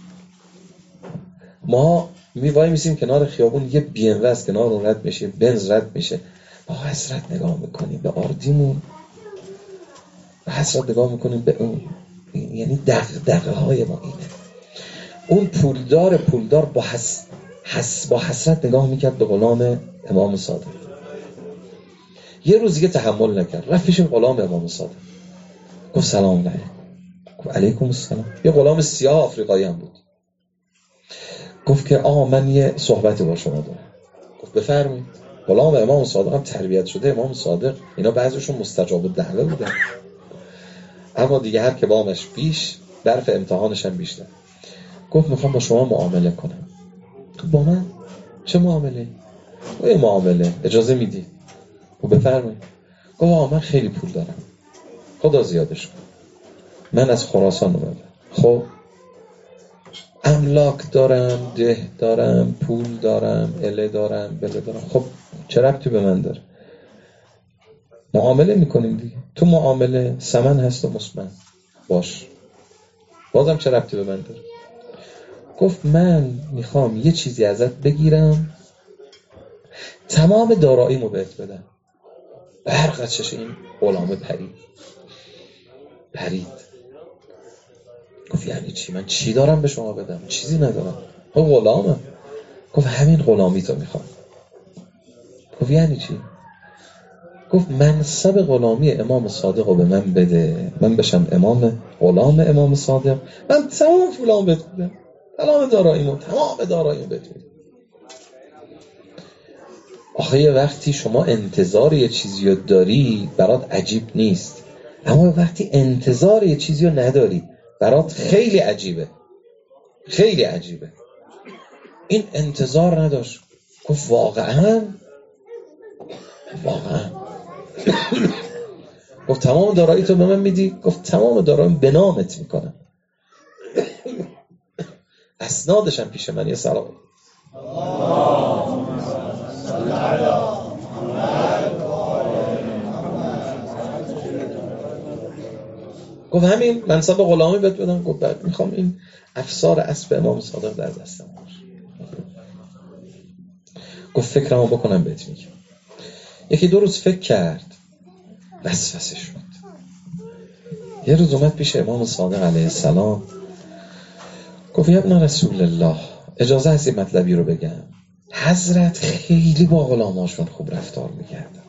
ما میوای میسیم کنار خیابون، یه بی ام و کنار اون رد میشه، بنز رد میشه، با حسرت نگاه میکنیم به آردیمون، با حسرت نگاه میکنیم به اون. یعنی دغدغه های ما اینه. اون پولدار پولدار با حس... حس... با حسرت نگاه میکرد به غلام امام صادق. یه روز دیگه تحمل نکرد، رفت پیش غلام امام صادق، گفت سلام علیکم. گفت علیکم السلام. یه غلام سیاه آفریقایی هم بود. گفت که آقا من یه صحبتی با شما دارم. گفت بفرمایید. غلام امام صادق هم تربیت شده امام صادق، اینا بعضیشون مستجاب الدعوه بودن، اما دیگه هر که بامش بیش برف امتحانش هم بیشتر. گفت میخوام با شما معامله کنم. با من؟ چه معامله؟ یه معامله، اجازه میدی؟ گفت بفرمایید. گفت آقا من خیلی پول دارم، خدا زیادش کن، من از خراسان اومدم، خب املاک دارم، ده دارم، پول دارم، اله دارم، بله دارم. خب چه ربطی به من داره؟ معامله میکنیم دیگه، تو معامله ثمن هست و مثمن باش، بازم چه ربطی به من داره؟ گفت من میخوام یه چیزی ازت بگیرم تمام داراییمو بهت بدم. برق از چش این غلامه پرید پرید گفت یعنی چی؟ من چی دارم به شما بدم؟ چیزی ندارم، خب غلامم. گفت همین غلامی تو میخوام. گفت یعنی چی؟ گفت منصب غلامی امام صادق رو به من بده، من بشم امام غلام امام صادق، من تمام فلان بهت بدم، تمام داراییمو تمام داراییمو بهت بدم. آخه یه وقتی شما انتظار یه چیزی رو داری برات عجیب نیست، اما وقتی انتظار یه چیزی رو نداری برات خیلی عجیبه، خیلی عجیبه. این انتظار نداشت. گفت واقعا؟ واقعا. گفت تمام دارایی تو به من میدی؟ گفت تمام داراییم به نامت میکنم. اسنادشم پیش من، یه سلام. گفت همین منصب غلامی بهت بدم؟ گفت بعد میخوام این افسار اسب امام صادق در دستم باشه. گفت فکرمو بکنم بهت میگم. یکی دو روز فکر کرد، وسوسه شد. یه روز اومد پیش امام صادق علیه السلام، گفت یا ابن رسول الله، اجازه هست این مطلبی رو بگم. حضرت خیلی با غلاماشون خوب رفتار میکردن.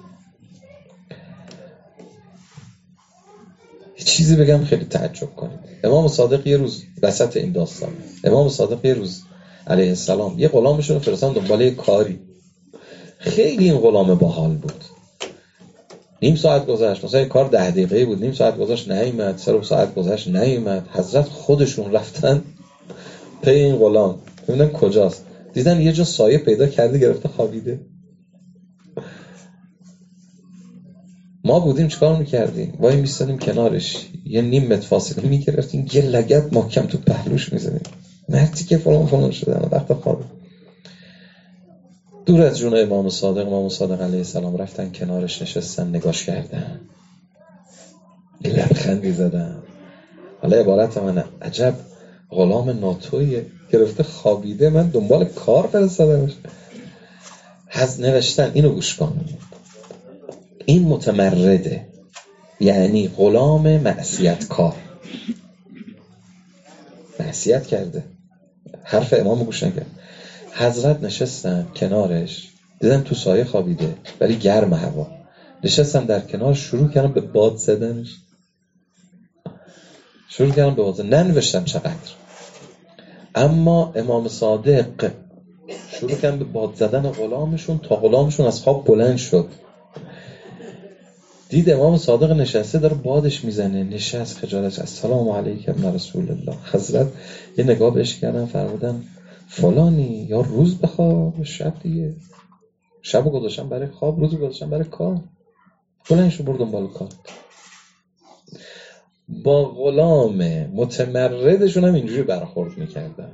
یه چیزی بگم خیلی تعجب کنید. امام صادق یه روز وسط این داستان، امام صادق یه روز علیه السلام یه غلامشون رو فرستادن دنبال یه کاری. خیلی این غلام باحال بود. نیم ساعت گذشت، مثلا این کار ده دقیقه بود، نیم ساعت گذشت نیومد، سه ساعت گذشت نیومد. حضرت خودشون رفتن پی این غلام ببینن کجاست. دیدن یه جا سایه پیدا کرده، گرفته خوابیده. ما بودیم چیکار میکردیم؟ وای میستادیم کنارش، یه نیم متر فاصله میگرفتیم، یه لگد محکم تو پهلوش میزدیم. مردی که فلان فلان شده وقت خواب. دور از جون امام صادق، امام صادق علیه السلام رفتن کنارش نشستن، نگاش کردن، یه لبخندی زدن. حالا عبارت من، عجب غلام ناتویه، گرفته خوابیده، من دنبال کار فرستادمش. حز نوشتن اینو گوش کن، این متمرده، یعنی غلام معصیت کار، معصیت کرده، حرف امام گوش نکرد. حضرت نشستن کنارش، دیدن تو سایه خوابیده ولی گرم هوا، نشستن در کنار، شروع کردن به باد زدنش، شروع کردن به باد زدن. ننوشتن چقدر، اما امام صادق شروع کردن به باد زدن غلامشون تا غلامشون از خواب بلند شد. دید امام صادق نشسته داره بادش میزنه، نشست خجالت، السلام علیکم ابن رسول الله. حضرت یه نگاه بهش کردن، فرمودن فلانی، یا روز بخواب شب دیگه، شب گذاشتن برای خواب، روز گذاشتن برای کار، بلند شو برو دنبال کار. با غلام متمردشون هم اینجوری برخورد میکردن.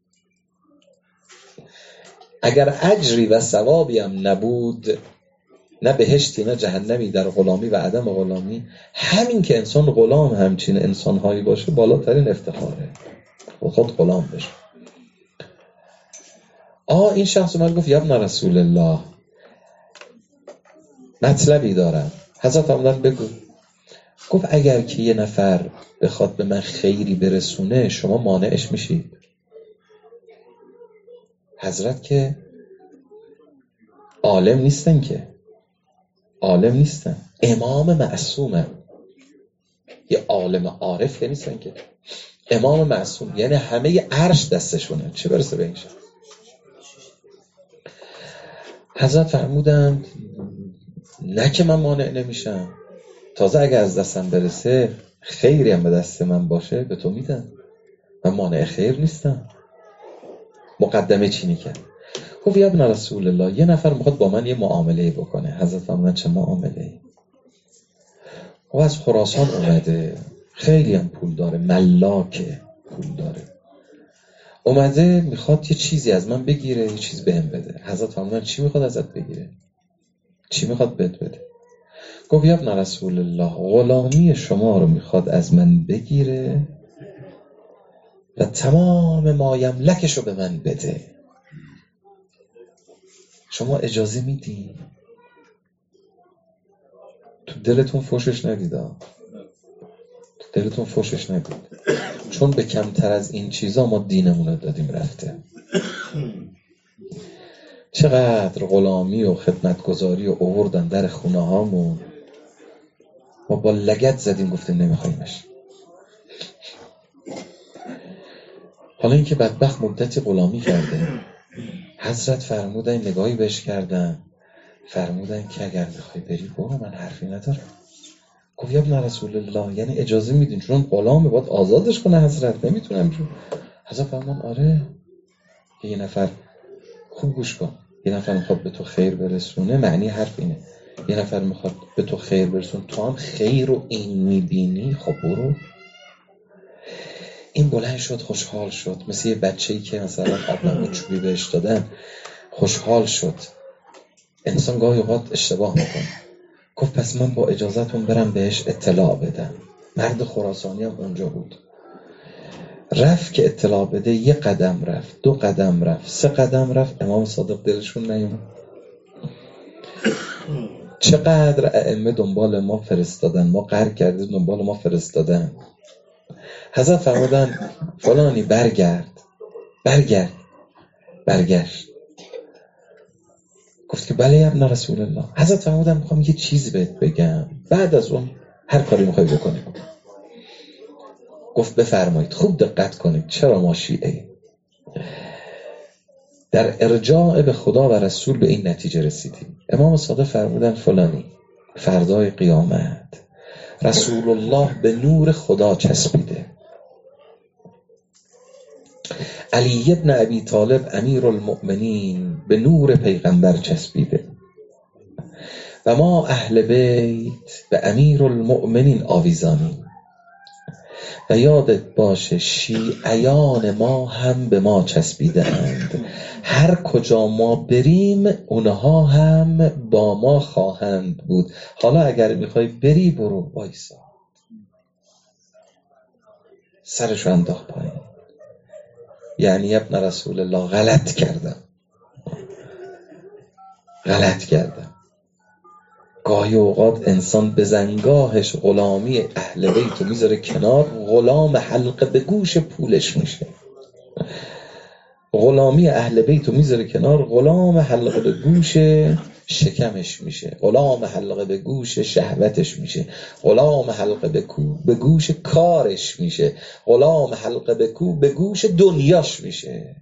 اگر اجری و ثوابی هم نبود، نه بهشتی نه جهنمی در غلامی و عدم غلامی، همین که انسان غلام همچین انسانهایی باشه بالاترین افتخاره، خود غلام بشه. آه این شخص اومد گفت یا ابن رسول الله، مطلبی دارم. حضرت فرمودن بگو. گفت اگر که یه نفر بخواد به من خیری برسونه، شما مانعش میشید؟ حضرت که عالم نیستن، که عالم نیستن، امام معصومه، یه عالم عارف که نیستن، که امام معصوم، یعنی همه عرش دستشونه، چه برسه به این شخص. حضرت فرمودند نه که من مانع نمیشم، تازه اگر از دستم برسه، خیری هم به دست من باشه به تو میدم، من مانع خیر نیستم. مقدمه چینی کرد. گفت یا ابن رسول الله، یه نفر میخواد با من یه معامله بکنه. حضرت فرمودن چه معامله؟ او از خراسان اومده، خیلی هم پول داره، ملاکه، پول داره، اومده میخواد یه چیزی از من بگیره، یه چیز بهم بده. حضرت فرمودن چی میخواد ازت بگیره؟ چی میخواد بهت بده؟ گفت یا ابن رسول الله، غلامی شما رو میخواد از من بگیره و تمام ما یملکش رو به من بده. شما اجازه میدین؟ تو دلتون فوشش ندیدا، تو دلتون فوشش ندید، چون به کمتر از این چیزا ما دینمون رو دادیم رفته. چقدر غلامی و خدمتگزاری و آوردن در خونه هامون، ما با لگد زدیم گفتیم نمیخوایمش. حالا اینکه بدبخت مدتی غلامی کرده، حضرت فرمودن، نگاهی بهش کردن، فرمودن که اگر میخوای بری برو، من حرفی ندارم. گفت یا ابن رسول الله، یعنی اجازه میدین؟ چون غلامه باید آزادش کنه حضرت، نمیتونم چون. حضرت فرمودن آره، یه نفر، خوب گوش کن، یه نفر میخواد به تو خیر برسونه، معنی حرف اینه، یه نفر میخواد به تو خیر برسونه، تو هم خیر رو این میبینی، خب برو. این بلند شد، خوشحال شد، مثل یه بچه‌ای که مثلا آب چوبی بهش دادن، خوشحال شد. انسان گاهی اوقات اشتباه میکنه. گفت پس من با اجازهتون برم بهش اطلاع بدم. مرد خراسانی هم اونجا بود. رفت که اطلاع بده، یه قدم رفت، دو قدم رفت، سه قدم رفت، امام صادق دلشون نیومد. چقدر ائمه دنبال ما فرستادن، ما قهر کردیم دنبال ما فرستادن. حضرت فرمودن فلانی برگرد برگرد برگشت. گفت که بله ابن رسول الله. حضرت فرمودن میخوام یه چیز بهت بگم، بعد از اون هر کاری میخوای بکنی. گفت بفرمایید. خوب دقت کنید. چرا ما شیعه در ارجاع به خدا و رسول به این نتیجه رسیدیم؟ امام صادق فرمودن فلانی فردای قیامت رسول الله به نور خدا چسبیده، علی ابن ابی طالب امیر المؤمنین به نور پیغمبر چسبیده و ما اهل بیت به امیر المؤمنین آویزانیم. و یادت باشه شیعیان ما هم به ما چسبیده اند، هر کجا ما بریم اونها هم با ما خواهند بود. حالا اگر میخوای بری برو، وایسا. سرشو انداخت پایین. یعنی ابن رسول الله غلط کردم غلط کردم گاهی اوقات انسان به زنگاهش غلامی اهل بیت رو میذاره کنار، غلام حلقه به گوش پولش میشه. غلامی اهل بیت رو میذاره کنار، غلام حلقه به گوش شکمش میشه، غلام حلقه به گوش شهوتش میشه، غلام حلقه به کو به گوش کارش میشه، غلام حلقه به کو به گوش دنیاش میشه.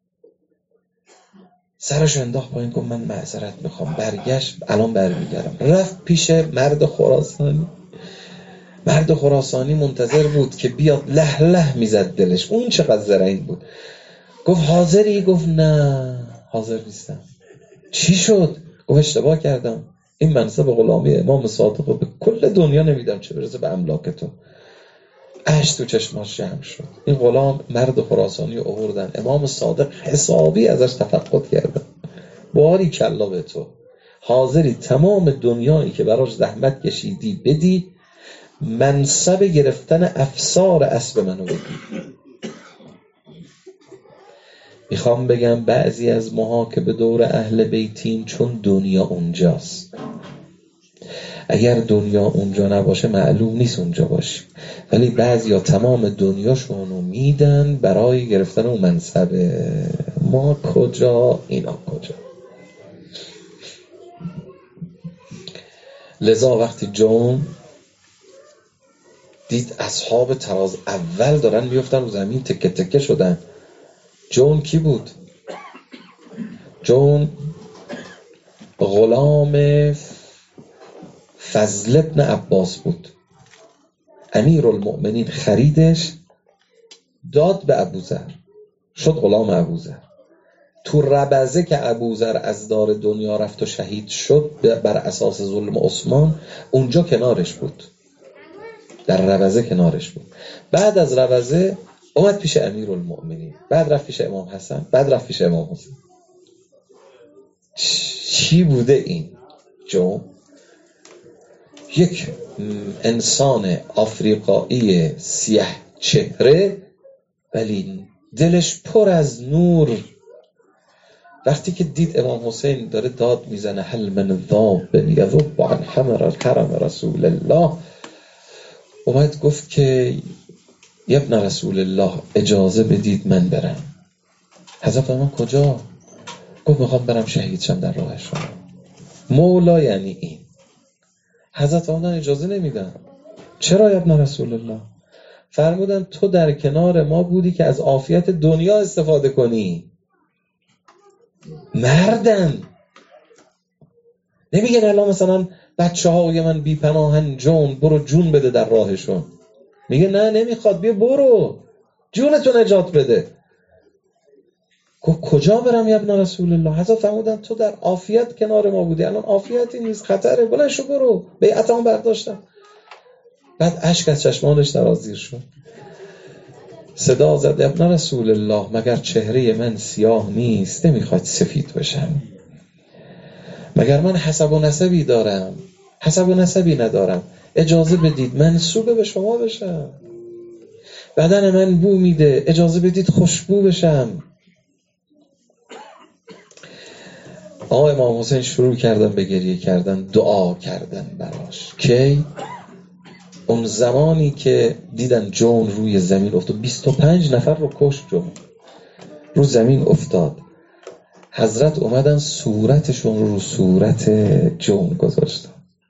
سرش انداخت پایین، گفت من معذرت میخوام. برگشت، الان برمیگردم. رفت پیش مرد خراسانی. مرد خراسانی منتظر بود که بیاد، له له میزد دلش، اون چقدر زرنگ بود. گفت حاضری؟ گفت نه حاضر نیستم. چی شد؟ گفت اشتباه کردم، این منصب غلامی امام صادق رو به کل دنیا نمیدم، چه برسه به املاک تو. اشک تو چشماش جمع شد. این غلام مرد خراسانی رو آوردن، امام صادق حسابی ازش تفقد کردن. باری کلا به تو، حاضری تمام دنیایی که براش زحمت کشیدی بدی، منصب گرفتن افسار اسب منو بدی. میخوام بگم بعضی از ماها که به دور اهل بیتیم، چون دنیا اونجاست، اگر دنیا اونجا نباشه معلوم نیست اونجا باشه، ولی بعضیا تمام دنیاشونو میدن برای گرفتن اون منصب. ما کجا، اینا کجا؟ لذا وقتی جون دید اصحاب تراز اول دارن میفتن رو زمین، تکه تکه شدن. جون کی بود؟ جون غلام فضل ابن عباس بود. امیر المؤمنین خریدش، داد به ابوذر، شد غلام ابوذر. تو ربزه که ابوذر از دار دنیا رفت و شهید شد بر اساس ظلم عثمان، اونجا کنارش بود، در ربزه کنارش بود. بعد از ربزه اومد پیش امیر المؤمنین، بعد رفت پیش امام حسن، بعد رفت پیش امام حسین. چی بوده این؟ جو یک انسان آفریقایی سیاه چهره ولی دلش پر از نور. وقتی که دید امام حسین داره داد میزنه هل من ذاب یذب عن حمر حرم رسول الله، اومد گفت که ابن رسول الله اجازه بدید من برم. حضرت فرمود کجا؟ گفت میخوام برم شهید شم در راه شما. مولا یعنی این. حضرت فرمودن اجازه نمیدن. چرا ابن رسول الله؟ فرمودن تو در کنار ما بودی که از عافیت دنیا استفاده کنی. مردن نمیگن الان مثلا بچه های من بی پناهن، جون برو جون بده در راهشون. میگه نه نمیخواد، بیا برو جونتو نجات بده. کجا برم یا ابن رسول الله؟ حضرت فرمودن تو در عافیت کنار ما بودی، الان عافیتی نیست، خطره، بلند شو برو. بیعتمو برداشتم. بعد اشک از چشمانش سرازیر شد، صدا زد ابن رسول الله مگر چهره من سیاه نیست؟ نمیخواد سفید بشم؟ مگر من حسب و نسبی دارم؟ حسب و نسبی ندارم. اجازه بدید منسوب به شما بشم. بدن من بو میده، اجازه بدید خوشبو بشم. آقا امام حسین شروع کردن به گریه کردن، دعا کردن براش. کی؟ اون زمانی که دیدن جون روی زمین افتاد، بیست و پنج نفر رو کشت جون، رو زمین افتاد. حضرت اومدن صورتشون رو رو صورت جون گذاشتن.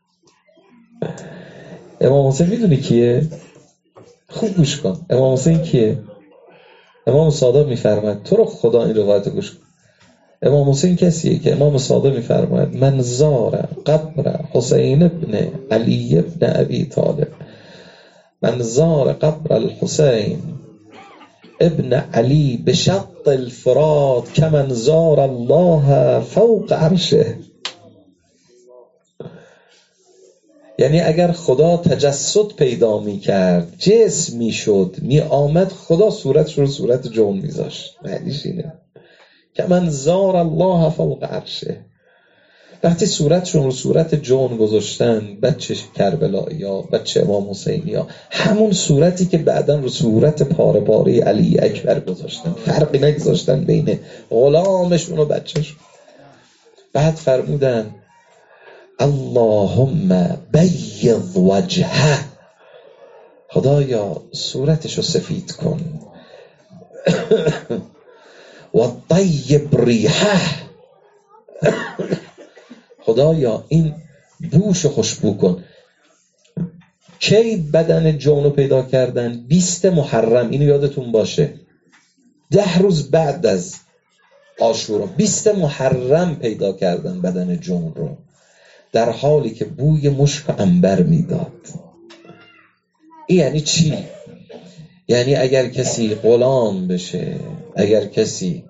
امام حسین میدونی کیه؟ خوب گوش کن. امام حسین کیه؟ امام صادق میفرماد، تو رو خدا این روایت گوش کن. امام حسین کسیه که امام صادق میفرماد من زار قبر حسین ابن علی ابن ابی طالب، من زار قبر الحسین ابن علی بشط الفرات کمن زار الله فوق عرشه. یعنی اگر خدا تجسد پیدا می کرد، جسم می شد، می آمد، خدا صورتش رو صورت جون می زاشت. معنیش اینه که من زار الله فوق عرشه. وقتی صورتشون رو صورت جون گذاشتن، بچه کربلایی ها، بچه امام حسینی ها، همون صورتی که بعداً رو صورت پاره پاره علی اکبر گذاشتن، فرقی نگذاشتن بین غلامشون و بچهشون. بعد فرمودن اللهم بیض وجهه، خدایا صورتش رو سفید کن، و طیب ریحه، خدایا این بوش خوشبو کن. کی بدن جون رو پیدا کردن؟ بیست محرم، اینو یادتون باشه، ده روز بعد از عاشورا، بیست محرم پیدا کردن بدن جون رو، در حالی که بوی مشک و عنبر میداد. این یعنی چی؟ یعنی اگر کسی غلام بشه، اگر کسی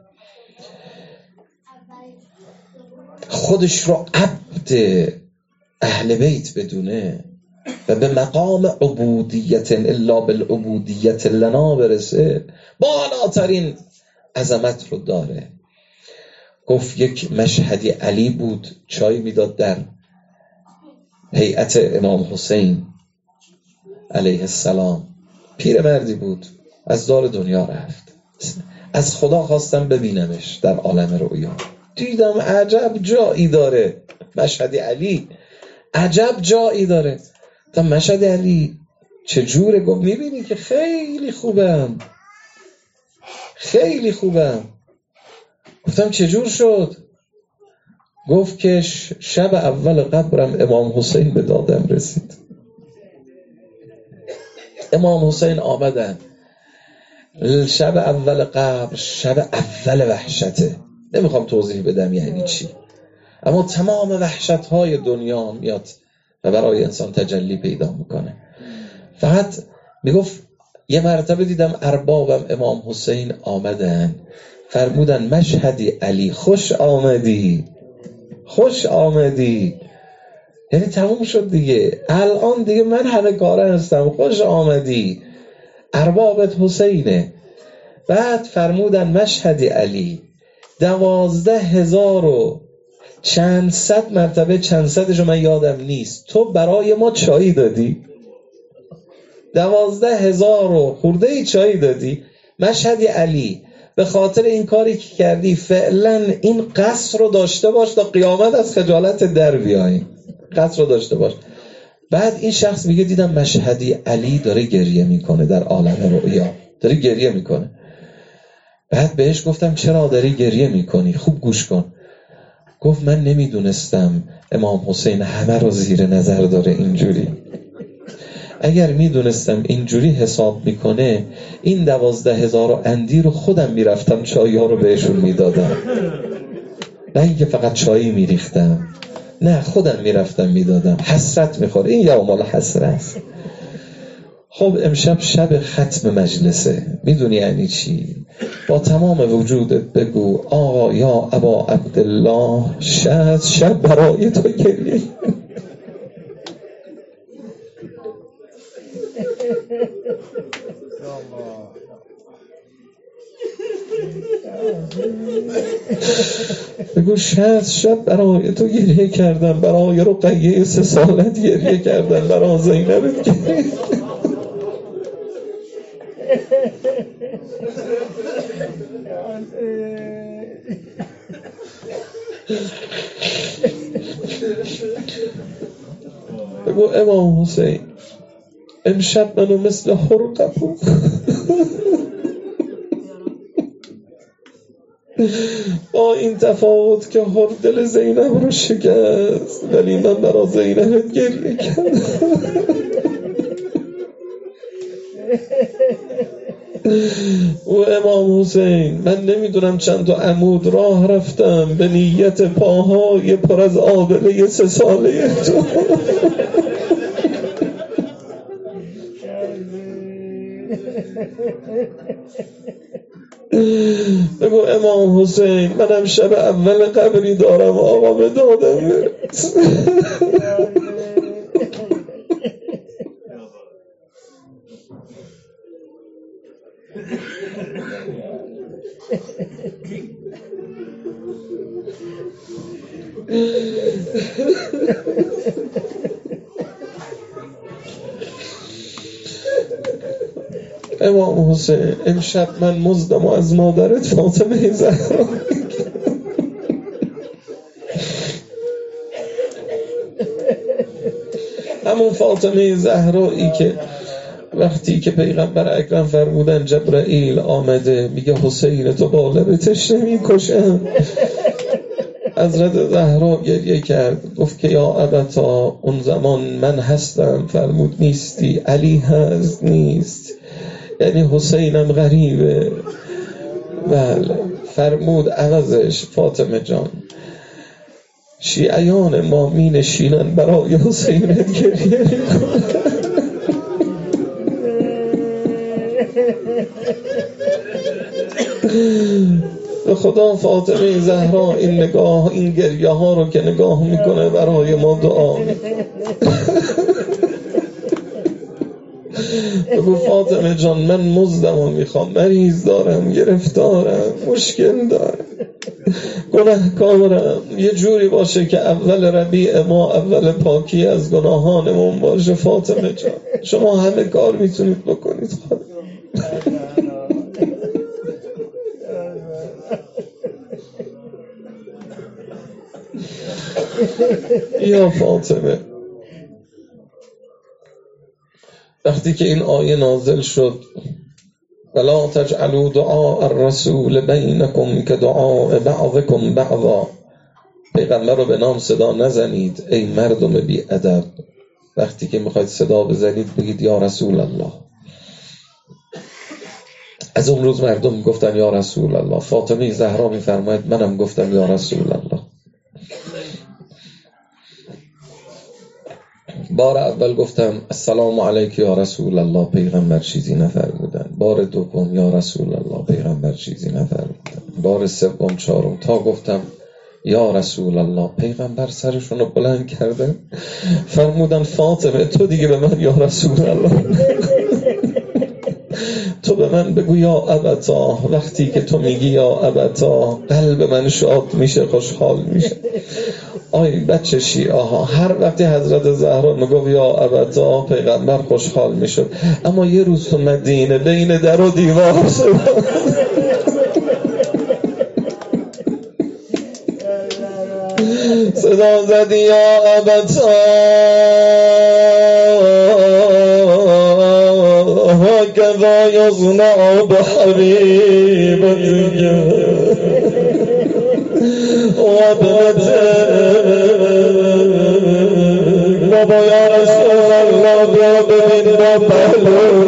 خودش رو عبد اهل بیت بدونه و به مقام عبودیت الا بالعبودیت لنا برسه، بالاترین عظمت رو داره. گفت یک مشهدی علی بود، چای میداد در هیئت امام حسین علیه السلام. پیرمردی بود، از دار دنیا رفت. از خدا خواستم ببینمش در عالم رویا. دیدم عجب جایی داره مشهد علی، عجب جایی داره. تا مشهد علی چجوره؟ گفت میبینی که خیلی خوبم، خیلی خوبم. گفتم چجور شد؟ گفت که شب اول قبرم امام حسین به دادم رسید. امام حسین آمدن شب اول قبر، شب اول وحشته. نمیخوام توضیح بدم یعنی چی، اما تمام وحشت‌های دنیا میاد و برای انسان تجلی پیدا میکنه. فقط میگفت یه مرتبه دیدم اربابم امام حسین آمدن، فرمودن مشهدی علی خوش آمدی، خوش آمدی. یعنی تموم شد دیگه، الان دیگه من همه کاره هستم، خوش آمدی، اربابت حسینه. بعد فرمودن مشهدی علی دوازده هزار و چند صد مرتبه، چند صدشو من یادم نیست، تو برای ما چایی دادی، دوازده هزار و خورده ای چایی دادی. مشهدی علی به خاطر این کاری که کردی فعلا این قصر رو داشته باش تا قیامت از خجالت در بیایی، قصر رو داشته باش. بعد این شخص میگه دیدم مشهدی علی داره گریه میکنه در عالم رؤیا، داره گریه میکنه. بعد بهش گفتم چرا داری گریه میکنی؟ خوب گوش کن. گفت من نمیدونستم امام حسین همه رو زیر نظر داره اینجوری. اگر میدونستم اینجوری حساب میکنه، این دوازده هزار و اندی رو خودم میرفتم چایی ها رو بهشون میدادم، نه اینکه فقط چایی میریختم، نه خودم میرفتم میدادم. حسرت میخوره، این یوم الحسره است. خب امشب شب ختم مجلسه، میدونی یعنی چی؟ با تمام وجودت بگو آقا یا ابا عبدالله شاید شب برای تو گریه. بگو شاید شب برای تو گریه کردم، برای رقیه سه سالت گریه کردم، برای زینبت گریه. بگو امام حسین امشب منو مثل حرقبو با این تفاوت که حر دل زینب رو شکست، ولی من برا زینب گریه کردم. و امام حسین من نمیدونم چند تا عمود راه رفتم به نیت پاهای پر از آبله سه ساله تو. بگو امام حسین منم شب اول قبری دارم آقا به دادم برس. امام حسین امشب من مزدم و از مادرت فاطمه زهرا. همون فاطمه زهرایی که وقتی که پیغمبر اکرم فرمودن جبرائیل آمده میگه حسین تو با لبتش نمی کشن، حضرت زهرا گریه کرد گفت که یا ابتا اون زمان من هستم، فرمود نیستی، علی هست نیست، یعنی حسینم غریبه. بله فرمود عوضش فاطمه جان شیعیان ما می نشینن برای حسینت گریه میکنن. به خدا فاطمه زهرا این نگاه این گریه ها رو که نگاه میکنه برای ما دعا بگو فاطمه جان من مزدم و میخوام، مریض دارم، گرفتارم، مشکل دارم، گناهکارم، یه جوری باشه که اول ربیع ما اول پاکی از گناهانمون باشه. فاطمه جان شما همه کار میتونید بکنید. خدا یا فاطمه وقتی که این آیه نازل شد ولا تجعلوا دعاء الرسول بینکم که دعاء بعضکم بعضا، پیغمبر رو به نام صدا نزنید ای مردم بی ادب، وقتی که میخواید صدا بزنید بگید یا رسول الله. از اون روز مردم گفتن یا رسول الله. فاطمه زهرا میفرماید منم گفتم یا رسول الله. بار اول گفتم السلام علیک یا رسول الله، پیغمبر چیزی نفرمودن. بار دوم یا رسول الله، پیغمبر چیزی نفرمودن. بار سوم چهارم تا گفتم یا رسول الله، پیغمبر سرشون رو بلند کردن فرمودن فاطمه تو دیگه به من یا رسول الله تو به من بگو یا ابتا. وقتی که تو میگی یا ابتا قلب من شاد میشه، خوشحال میشه. آی بچه شیعه ها هر وقتی حضرت زهرا میگفت یا ابتا پیغمبر خوشحال میشد، اما یه روز تو مدینه بین در و دیوار صدا زدی یا ابتا هكذا يصنع بحبيبتك وابنتك. بابا یا رسول الله بیا ببین با پهلو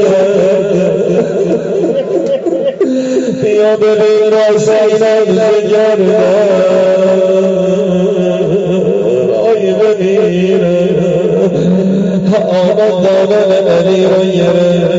بیا ببین با سینم زگرده آی ببینه آمد دامن منی رو یره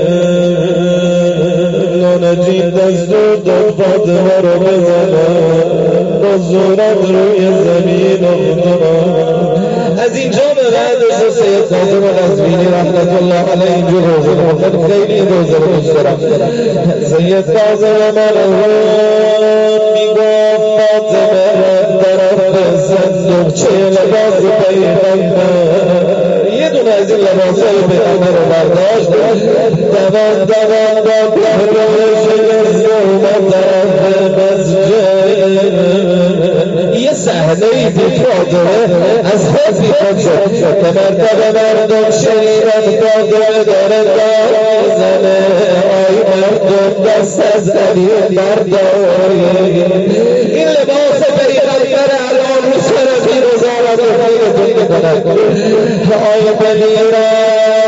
نجید دستور داد فاطمه رو بزنه با زورت روی زمین افتاد. از اینجا به بعدش سید قاسم قزوینی رحمت الله علیه اینجور روزه بخونن. خیلی این روزه رو دوست دارم. سید قاسم مرحوم میگفت فاطمه طرف صندوق چه لباس پیغمبر، یه دونه از این لباسای پیغمبر رو برداشت دوان دوان با پهلوش گرد اومد طرف مسجد. یه سر بی فاطمه از خود میپرسد که مرتبه مردم شنیدن فاطمه داره دار میزنه آی مردم دست از علی برداری این لباس پیغمبر الان رو سر پیروزان رو میکنن آی بمیرن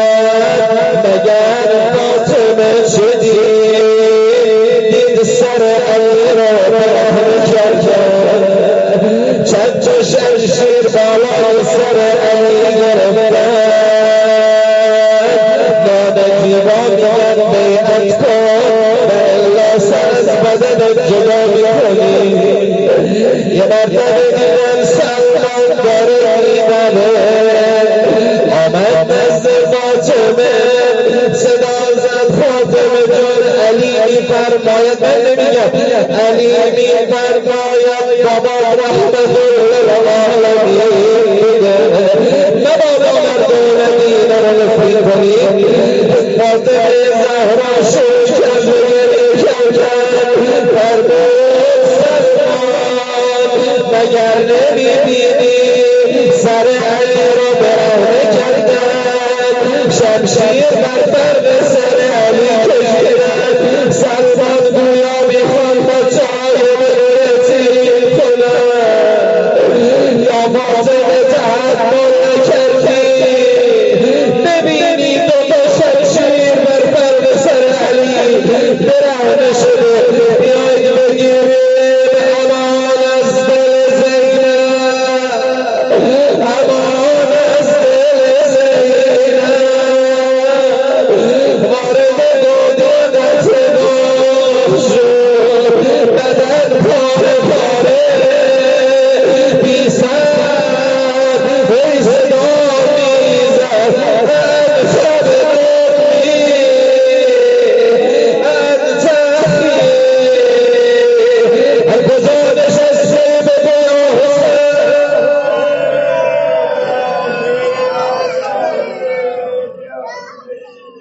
مگر فاطمه شدی دید سر علی را برهنه کرد چند تا شمشیر بالای سر علی گرفتن نانکیبا میگن بیعت کن و الا سر از بدن جدا میکنی یه مرتبه دیدن سلمان داره میبنه آمد نزد فاطمه صدا زد فاطمه جان علی میفرماید من نمیگم علی میفرماید بابا رحمت للعالمین نه بابا مردم مدینه رو نفری کنی فاطمه زهرا شد کرد و گریه کرد فرمود سلمان مگر نمیبینی سر علی رو برهنه کردن شمشیر بر فرق سر علی کشیدن سلمان گویا میخوان بچه های برایتی کنن یا فاطمه تحمل نکردی نبینی دو تا شمشیر بر فرق سر علی برهنه شده بیاید بگیریم امان از دل زینب امان از دل زینب وارد گودانت نور شد بدن پاره پاره بی سر وی صدا میزد